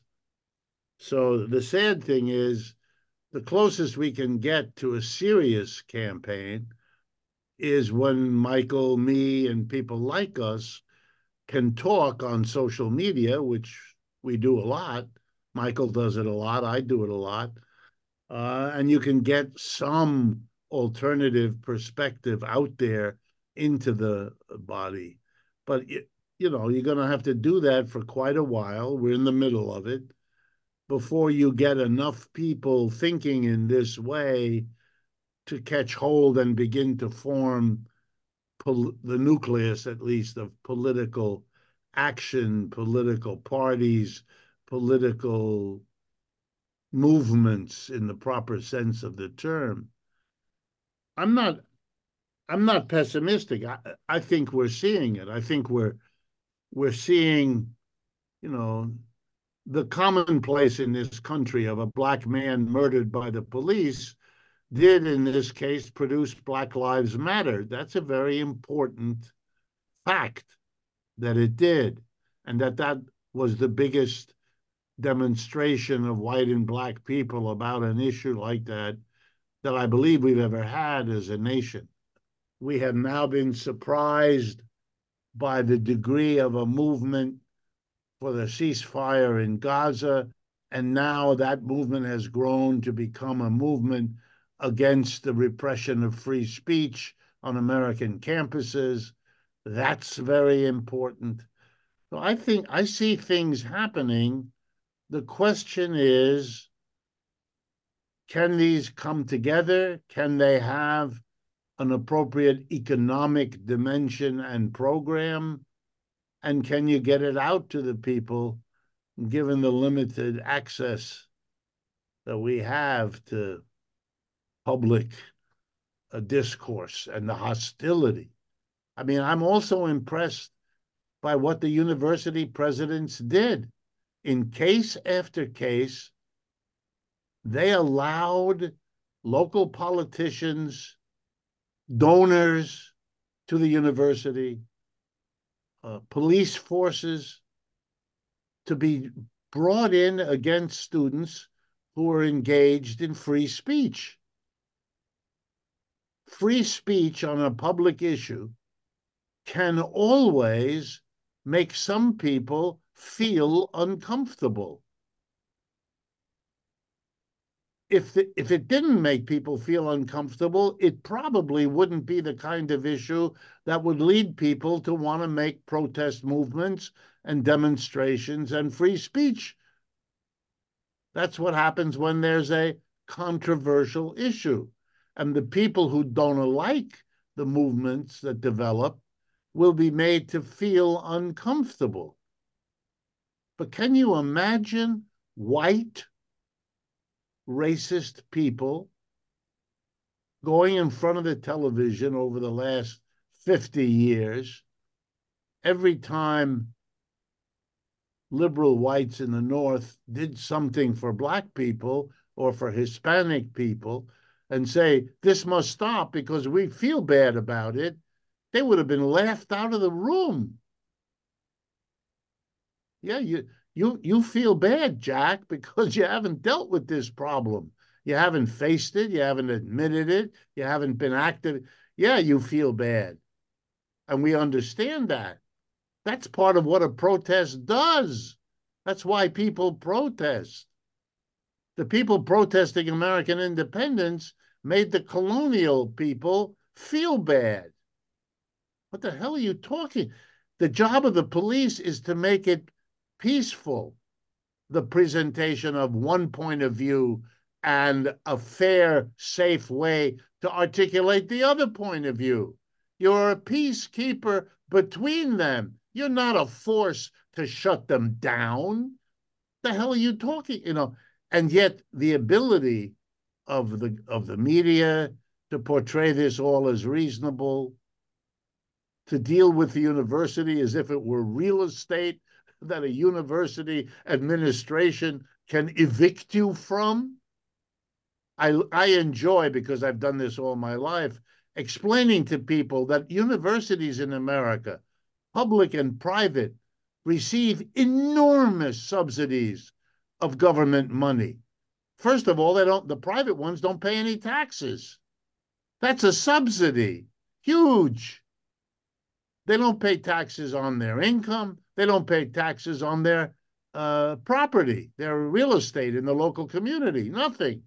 So the sad thing is, the closest we can get to a serious campaign is when Michael, me, and people like us can talk on social media, which we do a lot. Michael does it a lot. I do it a lot. Uh, and you can get some alternative perspective out there into the body. But, you know, you're going to have to do that for quite a while. We're in the middle of it before you get enough people thinking in this way to catch hold and begin to form pol- the nucleus, at least, of political action, political parties, political movements in the proper sense of the term. I'm not I'm not pessimistic. I, I think we're seeing it. I think we're we're seeing, you know, the commonplace in this country of a black man murdered by the police did, in this case, produce Black Lives Matter. That's a very important fact, that it did, and that that was the biggest demonstration of white and black people about an issue like that that I believe we've ever had as a nation. We have now been surprised by the degree of a movement for the ceasefire in Gaza, and now that movement has grown to become a movement against the repression of free speech on American campuses. That's very important. So I think I see things happening. The question is, can these come together? Can they have an appropriate economic dimension and program? And can you get it out to the people, given the limited access that we have to public uh, discourse and the hostility? I mean, I'm also impressed by what the university presidents did. In case after case, they allowed local politicians, donors to the university, uh, police forces to be brought in against students who are engaged in free speech. Free speech on a public issue can always make some people feel uncomfortable. If, the, if it didn't make people feel uncomfortable, it probably wouldn't be the kind of issue that would lead people to want to make protest movements and demonstrations and free speech. That's what happens when there's a controversial issue. And the people who don't like the movements that develop will be made to feel uncomfortable. But can you imagine white, racist people going in front of the television over the last fifty years, every time liberal whites in the North did something for Black people or for Hispanic people, and say, this must stop because we feel bad about it? They would have been laughed out of the room. Yeah, you you you feel bad, Jack, because you haven't dealt with this problem. You haven't faced it. You haven't admitted it. You haven't been active. Yeah, you feel bad. And we understand that. That's part of what a protest does. That's why people protest. The people protesting American independence made the colonial people feel bad. What the hell are you talking? The job of the police is to make it peaceful, the presentation of one point of view and a fair, safe way to articulate the other point of view. You're a peacekeeper between them. You're not a force to shut them down. The hell are you talking? You know, and yet the ability of the of the media to portray this all as reasonable, to deal with the university as if it were real estate that a university administration can evict you from. I, I enjoy, because I've done this all my life, explaining to people that universities in America, public and private, receive enormous subsidies of government money. First of all, they don't, the private ones don't pay any taxes. That's a subsidy, huge. They don't pay taxes on their income. They don't pay taxes on their uh, property, their real estate in the local community, nothing.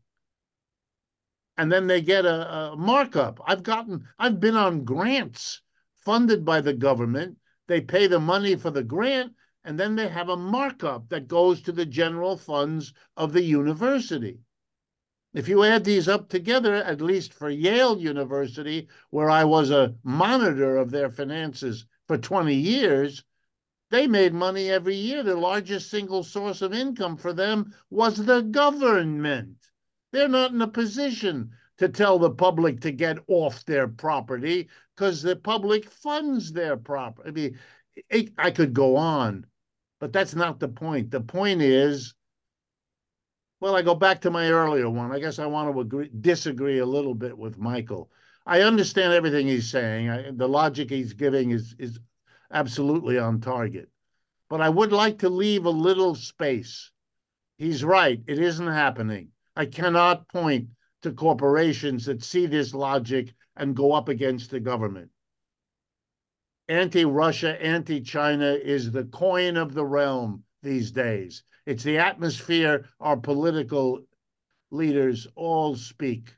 And then they get a, a markup. I've gotten, I've been on grants funded by the government. They pay the money for the grant, and then they have a markup that goes to the general funds of the university. If you add these up together, at least for Yale University, where I was a monitor of their finances for twenty years, they made money every year. The largest single source of income for them was the government. They're not in a position to tell the public to get off their property because the public funds their property. I mean, it, I could go on, but that's not the point. The point is, well, I go back to my earlier one. I guess I want to agree, disagree a little bit with Michael. I understand everything he's saying. I, the logic he's giving is, is absolutely on target. But I would like to leave a little space. He's right. It isn't happening. I cannot point to corporations that see this logic and go up against the government. Anti-Russia, anti-China is the coin of the realm. these days. It's the atmosphere our political leaders all speak.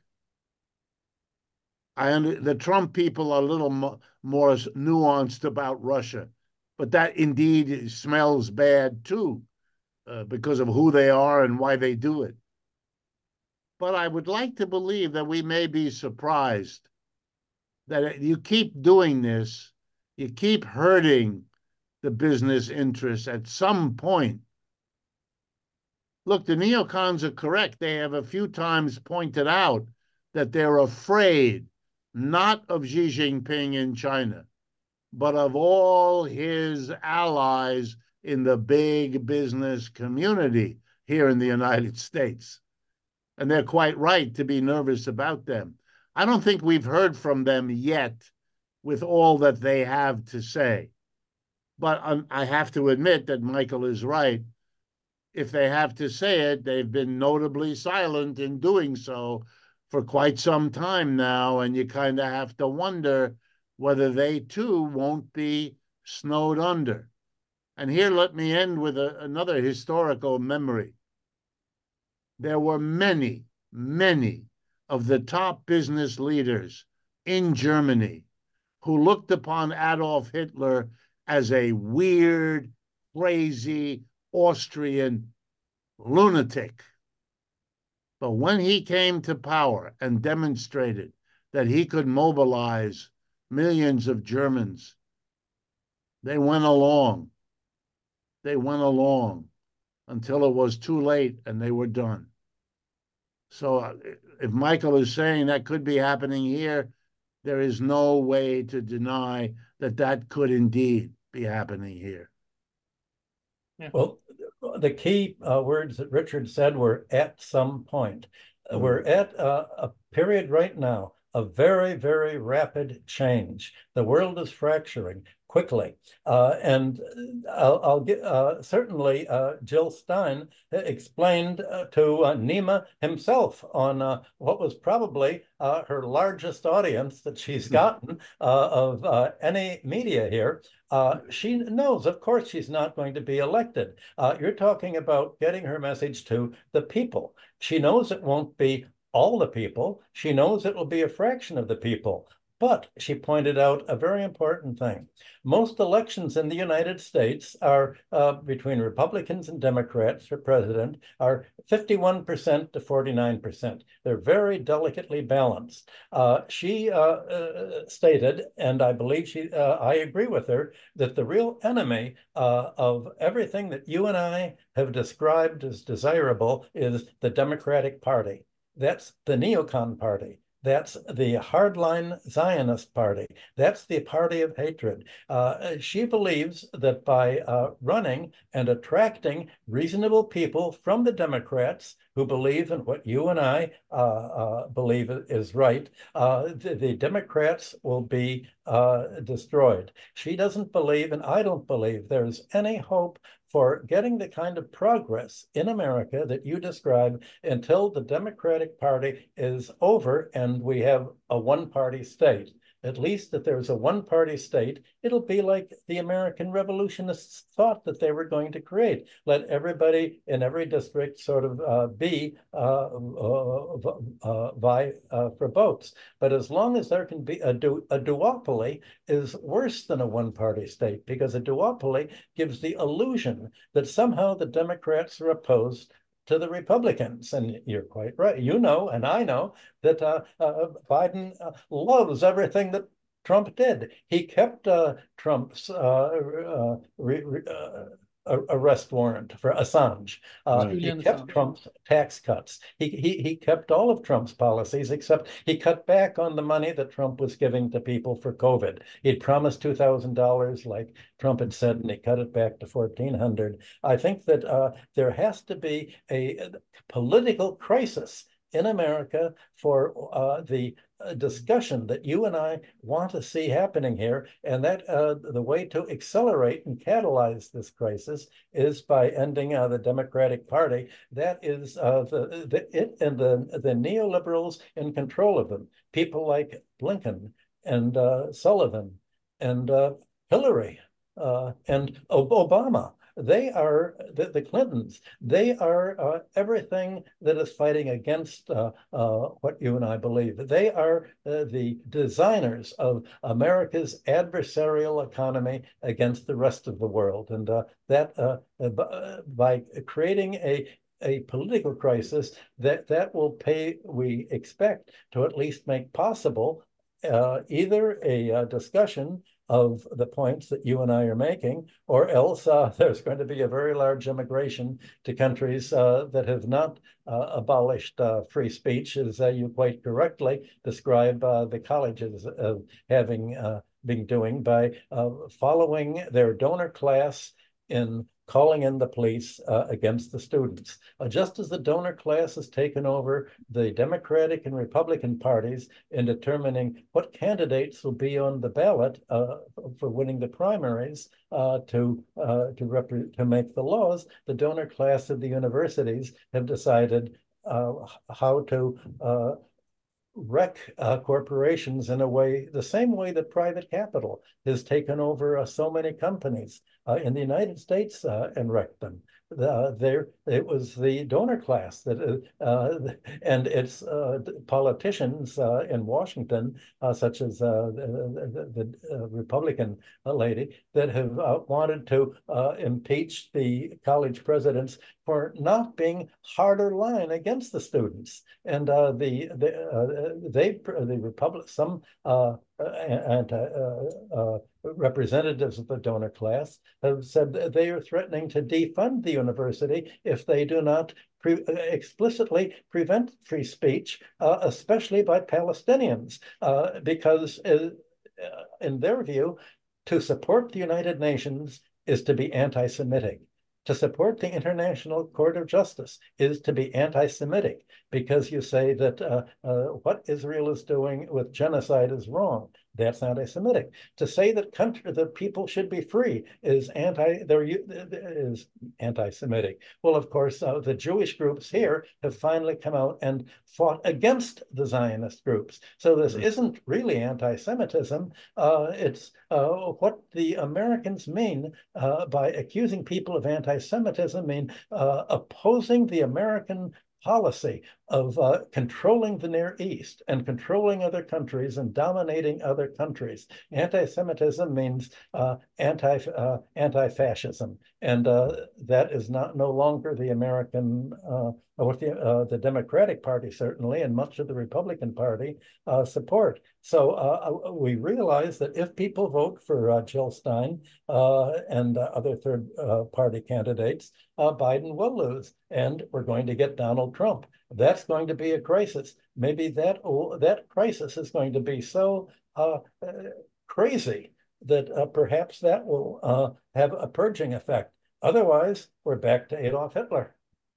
I under, the Trump people are a little mo more nuanced about Russia, but that indeed smells bad too, uh, because of who they are and why they do it. But I would like to believe that we may be surprised that you keep doing this, you keep hurting the business interests at some point. Look, the neocons are correct. They have a few times pointed out that they're afraid not of Xi Jinping in China, but of all his allies in the big business community here in the United States. And they're quite right to be nervous about them. I don't think we've heard from them yet with all that they have to say. But um, I have to admit that Michael is right. If they have to say it, they've been notably silent in doing so for quite some time now, and you kind of have to wonder whether they too won't be snowed under. And here, let me end with a, another historical memory. There were many, many of the top business leaders in Germany who looked upon Adolf Hitler as a weird, crazy Austrian lunatic. But when he came to power and demonstrated that he could mobilize millions of Germans, they went along. They went along until it was too late and they were done. So if Michael is saying that could be happening here, there is no way to deny that that could indeed be happening here. Yeah. Well, the key uh, words that Richard said were "at some point." Mm-hmm. We're at uh, a period right now of very, very rapid change. The world is fracturing quickly. Uh, and I'll, I'll get, uh, certainly uh, Jill Stein explained uh, to uh, Nima himself on uh, what was probably uh, her largest audience that she's gotten uh, of uh, any media here. Uh, she knows, of course, she's not going to be elected. Uh, you're talking about getting her message to the people. She knows it won't be all the people. She knows it will be a fraction of the people. But she pointed out a very important thing. Most elections in the United States are uh, between Republicans and Democrats for president are fifty-one percent to forty-nine percent. They're very delicately balanced. Uh, she uh, uh, stated, and I believe she, uh, I agree with her, that the real enemy uh, of everything that you and I have described as desirable is the Democratic Party. That's the neocon party. That's the hardline Zionist party. That's the party of hatred. Uh, she believes that by uh, running and attracting reasonable people from the Democrats who believe in what you and I uh, uh, believe is right, uh, the, the Democrats will be uh, destroyed. She doesn't believe, and I don't believe, there's any hope for getting the kind of progress in America that you describe until the Democratic Party is over and we have a one-party state. At least if there's a one-party state, it'll be like the American revolutionists thought that they were going to create. Let everybody in every district sort of uh, be uh, uh, uh, vie uh, for votes. But as long as there can be a, du a duopoly is worse than a one-party state, because a duopoly gives the illusion that somehow the Democrats are opposed to the Republicans. And you're quite right. You know, and I know that uh, uh, Biden uh, loves everything that Trump did. He kept uh, Trump's uh, uh, re, re, uh, arrest warrant for Assange. Uh, right. He kept Trump's tax cuts. He, he, he kept all of Trump's policies, except he cut back on the money that Trump was giving to people for COVID. He'd promised two thousand dollars like Trump had said, and he cut it back to fourteen hundred dollars. I think that uh, there has to be a, a political crisis in America for uh, the uh, discussion that you and I want to see happening here, and that uh, the way to accelerate and catalyze this crisis is by ending uh, the Democratic Party. That is uh, the, the it and the the neoliberals in control of them. People like Blinken and uh, Sullivan and uh, Hillary uh, and Obama. They are the, the Clintons. They are uh, everything that is fighting against uh, uh, what you and I believe. They are uh, the designers of America's adversarial economy against the rest of the world. And uh, that uh, by creating a a political crisis that that will pay, we expect, to at least make possible uh, either a, a discussion of the points that you and I are making, or else uh, there's going to be a very large immigration to countries uh, that have not uh, abolished uh, free speech, as uh, you quite correctly describe uh, the colleges of having uh, been doing by uh, following their donor class in calling in the police uh, against the students. Uh, just as the donor class has taken over the Democratic and Republican parties in determining what candidates will be on the ballot uh, for winning the primaries uh, to uh, to, rep- to make the laws, the donor class of the universities have decided uh, how to uh, wreck uh, corporations in a way, the same way that private capital has taken over uh, so many companies uh, in the United States uh, and wrecked them. Uh, there, it was the donor class that, uh, uh, and its uh, politicians uh, in Washington, uh, such as uh, the, the, the uh, Republican lady, that have uh, wanted to uh, impeach the college presidents for not being harder line against the students. And uh, the, the uh, they the Republic some uh, and uh, uh, representatives of the donor class have said that they are threatening to defund the university if they do not pre explicitly prevent free speech, uh, especially by Palestinians, uh, because uh, in their view, to support the United Nations is to be anti-Semitic. To support the International Court of Justice is to be anti-Semitic, because you say that uh, uh, what Israel is doing with genocide is wrong. That's anti-Semitic. To say that country, that people should be free is anti, there is anti-Semitic. Well, of course, uh, the Jewish groups here have finally come out and fought against the Zionist groups. So this isn't really anti-Semitism. Uh, it's uh, what the Americans mean uh, by accusing people of anti-Semitism, mean uh, opposing the American policy of uh, controlling the Near East and controlling other countries and dominating other countries. Anti-Semitism means uh, anti uh, anti-fascism, and uh, that is not no longer the American uh, what the uh, the Democratic Party certainly, and much of the Republican Party uh, support. So uh, we realize that if people vote for uh, Jill Stein uh, and uh, other third uh, party candidates, uh, Biden will lose, and we're going to get Donald Trump. That's going to be a crisis. Maybe that that crisis is going to be so uh, uh, crazy that uh, perhaps that will uh, have a purging effect. Otherwise, we're back to Adolf Hitler.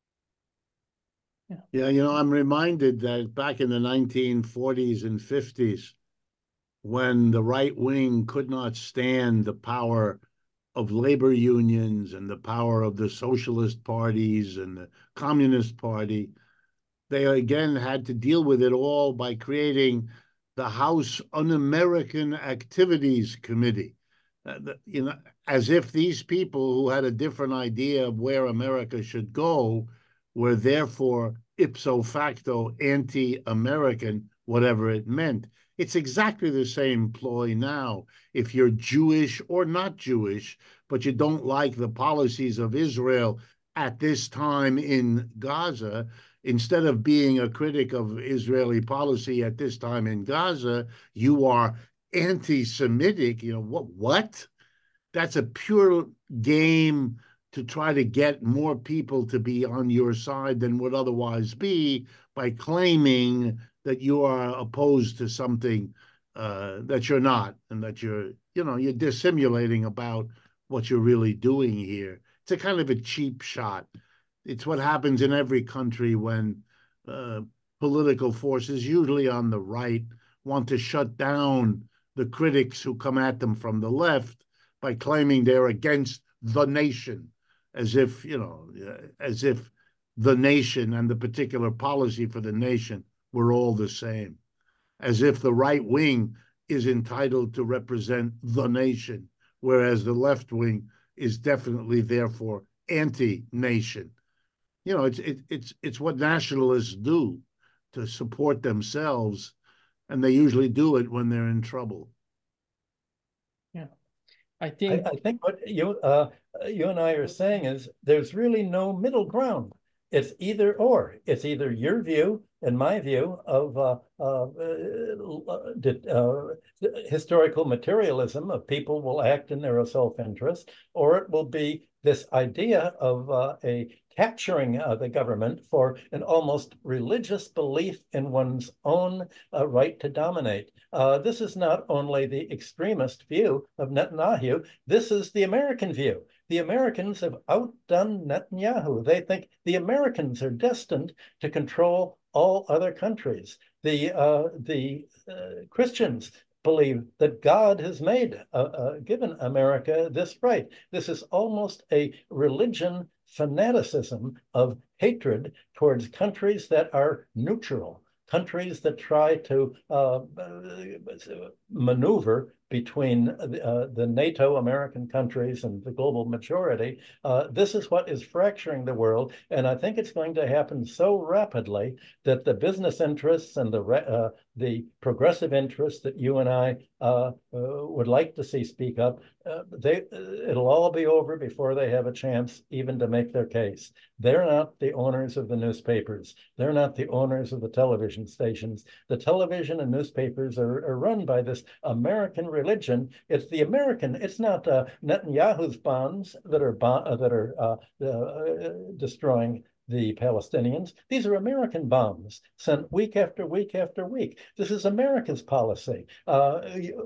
Yeah. yeah, you know, I'm reminded that back in the nineteen forties and fifties, when the right wing could not stand the power of labor unions and the power of the socialist parties and the Communist Party, they again had to deal with it all by creating the House Un-American Activities Committee. Uh, the, you know, as if these people who had a different idea of where America should go were therefore ipso facto anti-American, whatever it meant. It's exactly the same ploy now. If you're Jewish or not Jewish, but you don't like the policies of Israel at this time in Gaza, instead of being a critic of Israeli policy at this time in Gaza, you are anti-Semitic. You know, what? What? That's a pure game to try to get more people to be on your side than would otherwise be by claiming that you are opposed to something uh, that you're not, and that you're, you know, you're dissimulating about what you're really doing here. It's a kind of a cheap shot. It's what happens in every country when uh, political forces, usually on the right, want to shut down the critics who come at them from the left by claiming they're against the nation, as if, you know, as if the nation and the particular policy for the nation were all the same, as if the right wing is entitled to represent the nation, whereas the left wing is definitely therefore anti-nation. You know, it's it, it's it's what nationalists do to support themselves, and they usually do it when they're in trouble. Yeah, I think I, I think what you uh, you and I are saying is there's really no middle ground. It's either or. It's either your view and my view of uh, uh, uh, uh, historical materialism, of people will act in their self-interest, or it will be this idea of uh, a capturing uh, the government for an almost religious belief in one's own uh, right to dominate. Uh, this is not only the extremist view of Netanyahu, this is the American view. The Americans have outdone Netanyahu. They think the Americans are destined to control all other countries. The, uh, the uh, Christians believe that God has made, uh, uh, given America this right. This is almost a religion fanaticism of hatred towards countries that are neutral, countries that try to uh, maneuver between uh, the NATO American countries and the global majority. Uh, this is what is fracturing the world. And I think it's going to happen so rapidly that the business interests and the, uh, the progressive interests that you and I uh, uh, would like to see speak up, uh, they, it'll all be over before they have a chance even to make their case. They're not the owners of the newspapers. They're not the owners of the television stations. The television and newspapers are, are run by this American religion. It's the American, it's not uh, Netanyahu's bombs that are, uh, that are uh, uh, destroying the Palestinians. These are American bombs sent week after week after week. This is America's policy. Uh,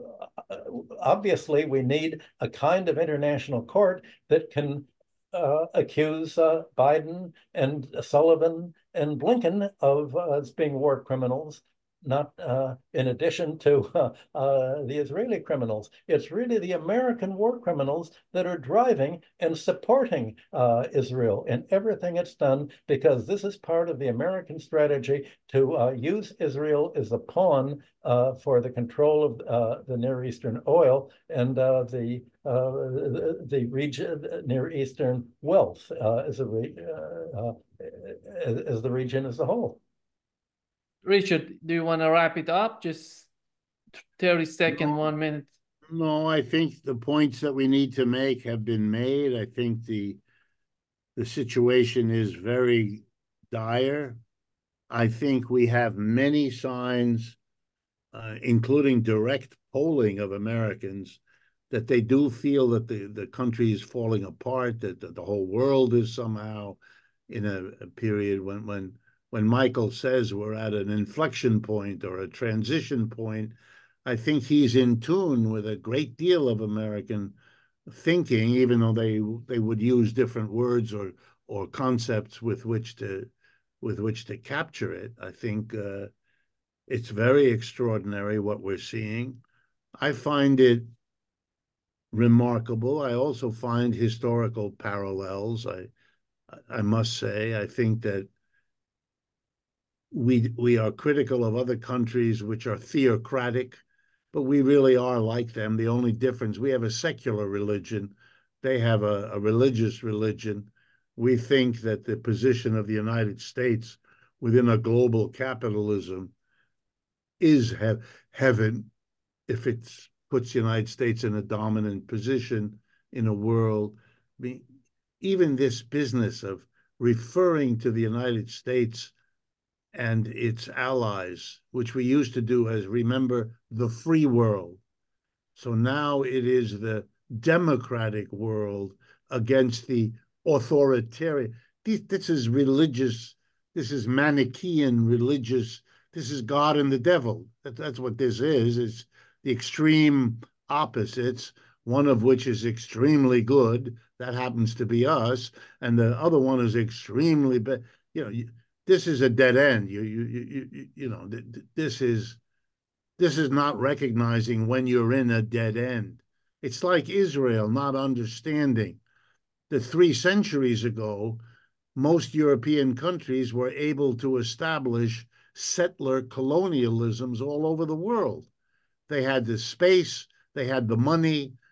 obviously, we need a kind of international court that can uh, accuse uh, Biden and Sullivan and Blinken of uh, as being war criminals, not uh, in addition to uh, uh, the Israeli criminals. It's really the American war criminals that are driving and supporting uh, Israel in everything it's done, because this is part of the American strategy to uh, use Israel as a pawn uh, for the control of uh, the Near Eastern oil and uh, the, uh, the the region, Near Eastern wealth uh, as a re uh, uh, as the region as a whole. Richard, do you want to wrap it up? Just thirty second, no, one minute. No, I think the points that we need to make have been made. I think the the situation is very dire. I think we have many signs, uh, including direct polling of Americans, that they do feel that the, the country is falling apart, that, that the whole world is somehow in a, a period when when when Michael says we're at an inflection point or a transition point. I think he's in tune with a great deal of American thinking, even though they they would use different words or or concepts with which to with which to capture it. I think uh, it's very extraordinary what we're seeing. I find it remarkable. I also find historical parallels. I I must say, I think that we we are critical of other countries which are theocratic, but we really are like them. The only difference, we have a secular religion. They have a, a religious religion. We think that the position of the United States within a global capitalism is he heaven if it puts the United States in a dominant position in a world. I mean, even this business of referring to the United States and its allies, which we used to do as, remember, the free world. So now it is the democratic world against the authoritarian. This, this is religious, this is Manichaean religious, this is God and the devil. That, that's what this is. It's the extreme opposites, one of which is extremely good, that happens to be us, and the other one is extremely bad. You know, you, this is a dead end. You, you, you, you, you know, this is, this is not recognizing when you're in a dead end. It's like Israel not understanding that three centuries ago, most European countries were able to establish settler colonialisms all over the world. They had the space, they had the money,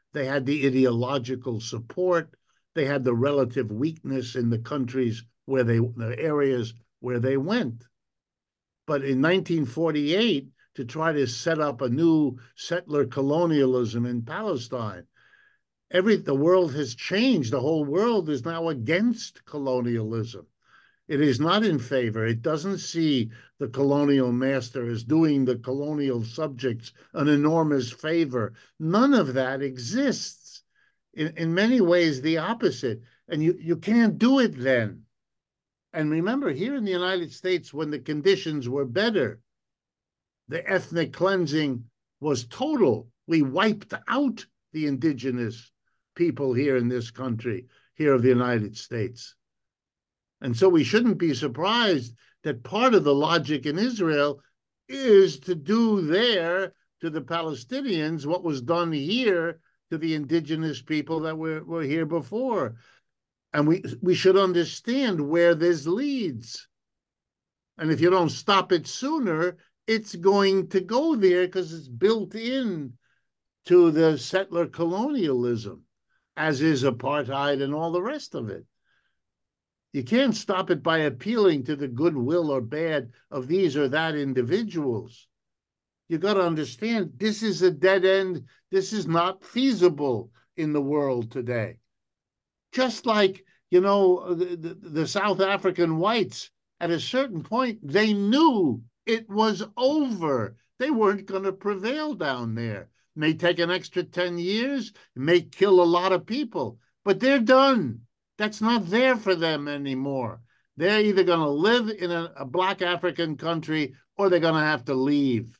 They had the ideological support. They had the relative weakness in the countries where they, the areas where they went. But in nineteen forty-eight, to try to set up a new settler colonialism in Palestine, every the world has changed. The whole world is now against colonialism. It is not in favor. It doesn't see the colonial master as doing the colonial subjects an enormous favor. None of that exists. In, in many ways, the opposite. And you, you can't do it then. And remember, here in the United States, when the conditions were better, the ethnic cleansing was total. We wiped out the indigenous people here in this country, here of the United States. And so we shouldn't be surprised that part of the logic in Israel is to do there to the Palestinians what was done here to the indigenous people that were, were here before. And we, we should understand where this leads. And if you don't stop it sooner, it's going to go there because it's built in to the settler colonialism, as is apartheid and all the rest of it. You can't stop it by appealing to the goodwill or bad of these or that individuals. You got to understand, this is a dead end. This is not feasible in the world today. Just like, you know, the, the, the South African whites, at a certain point, they knew it was over. They weren't going to prevail down there. It may take an extra ten years, it may kill a lot of people, but they're done. That's not there for them anymore. They're either going to live in a, a Black African country or they're going to have to leave.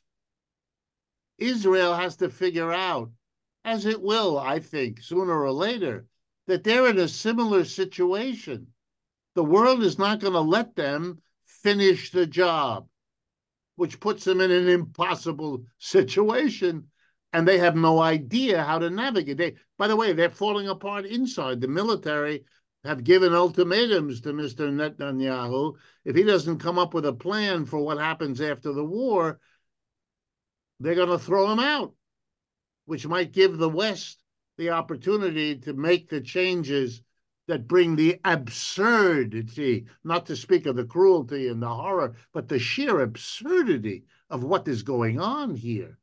Israel has to figure out, as it will, I think, sooner or later, that they're in a similar situation. The world is not going to let them finish the job, which puts them in an impossible situation, and they have no idea how to navigate. They, by the way, they're falling apart inside. The military have given ultimatums to Mister Netanyahu. If he doesn't come up with a plan for what happens after the war, they're going to throw him out, which might give the West the opportunity to make the changes that bring the absurdity, not to speak of the cruelty and the horror, but the sheer absurdity of what is going on here,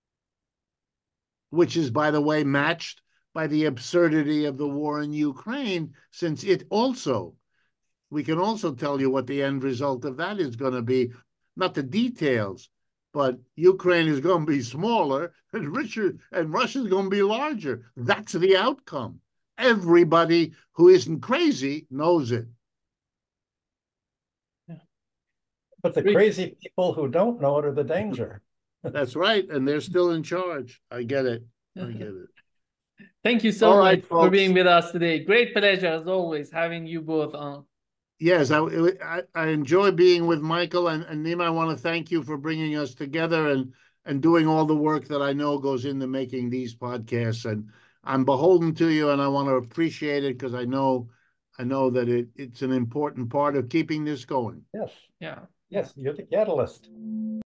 which is, by the way, matched by the absurdity of the war in Ukraine, since it also, we can also tell you what the end result of that is going to be, not the details, but Ukraine is going to be smaller and richer, and Russia is going to be larger. That's the outcome. Everybody who isn't crazy knows it. Yeah. But the crazy people who don't know it are the danger. That's right, and they're still in charge. I get it. I get it. Thank you so All much right, for folks. being with us today. Great pleasure, as always, having you both on. Yes, I, I, I enjoy being with Michael, and, and Nima, I want to thank you for bringing us together and, and doing all the work that I know goes into making these podcasts. And I'm beholden to you, and I want to appreciate it because I know I know that it, it's an important part of keeping this going. Yes. Yeah. Yes, you're the catalyst.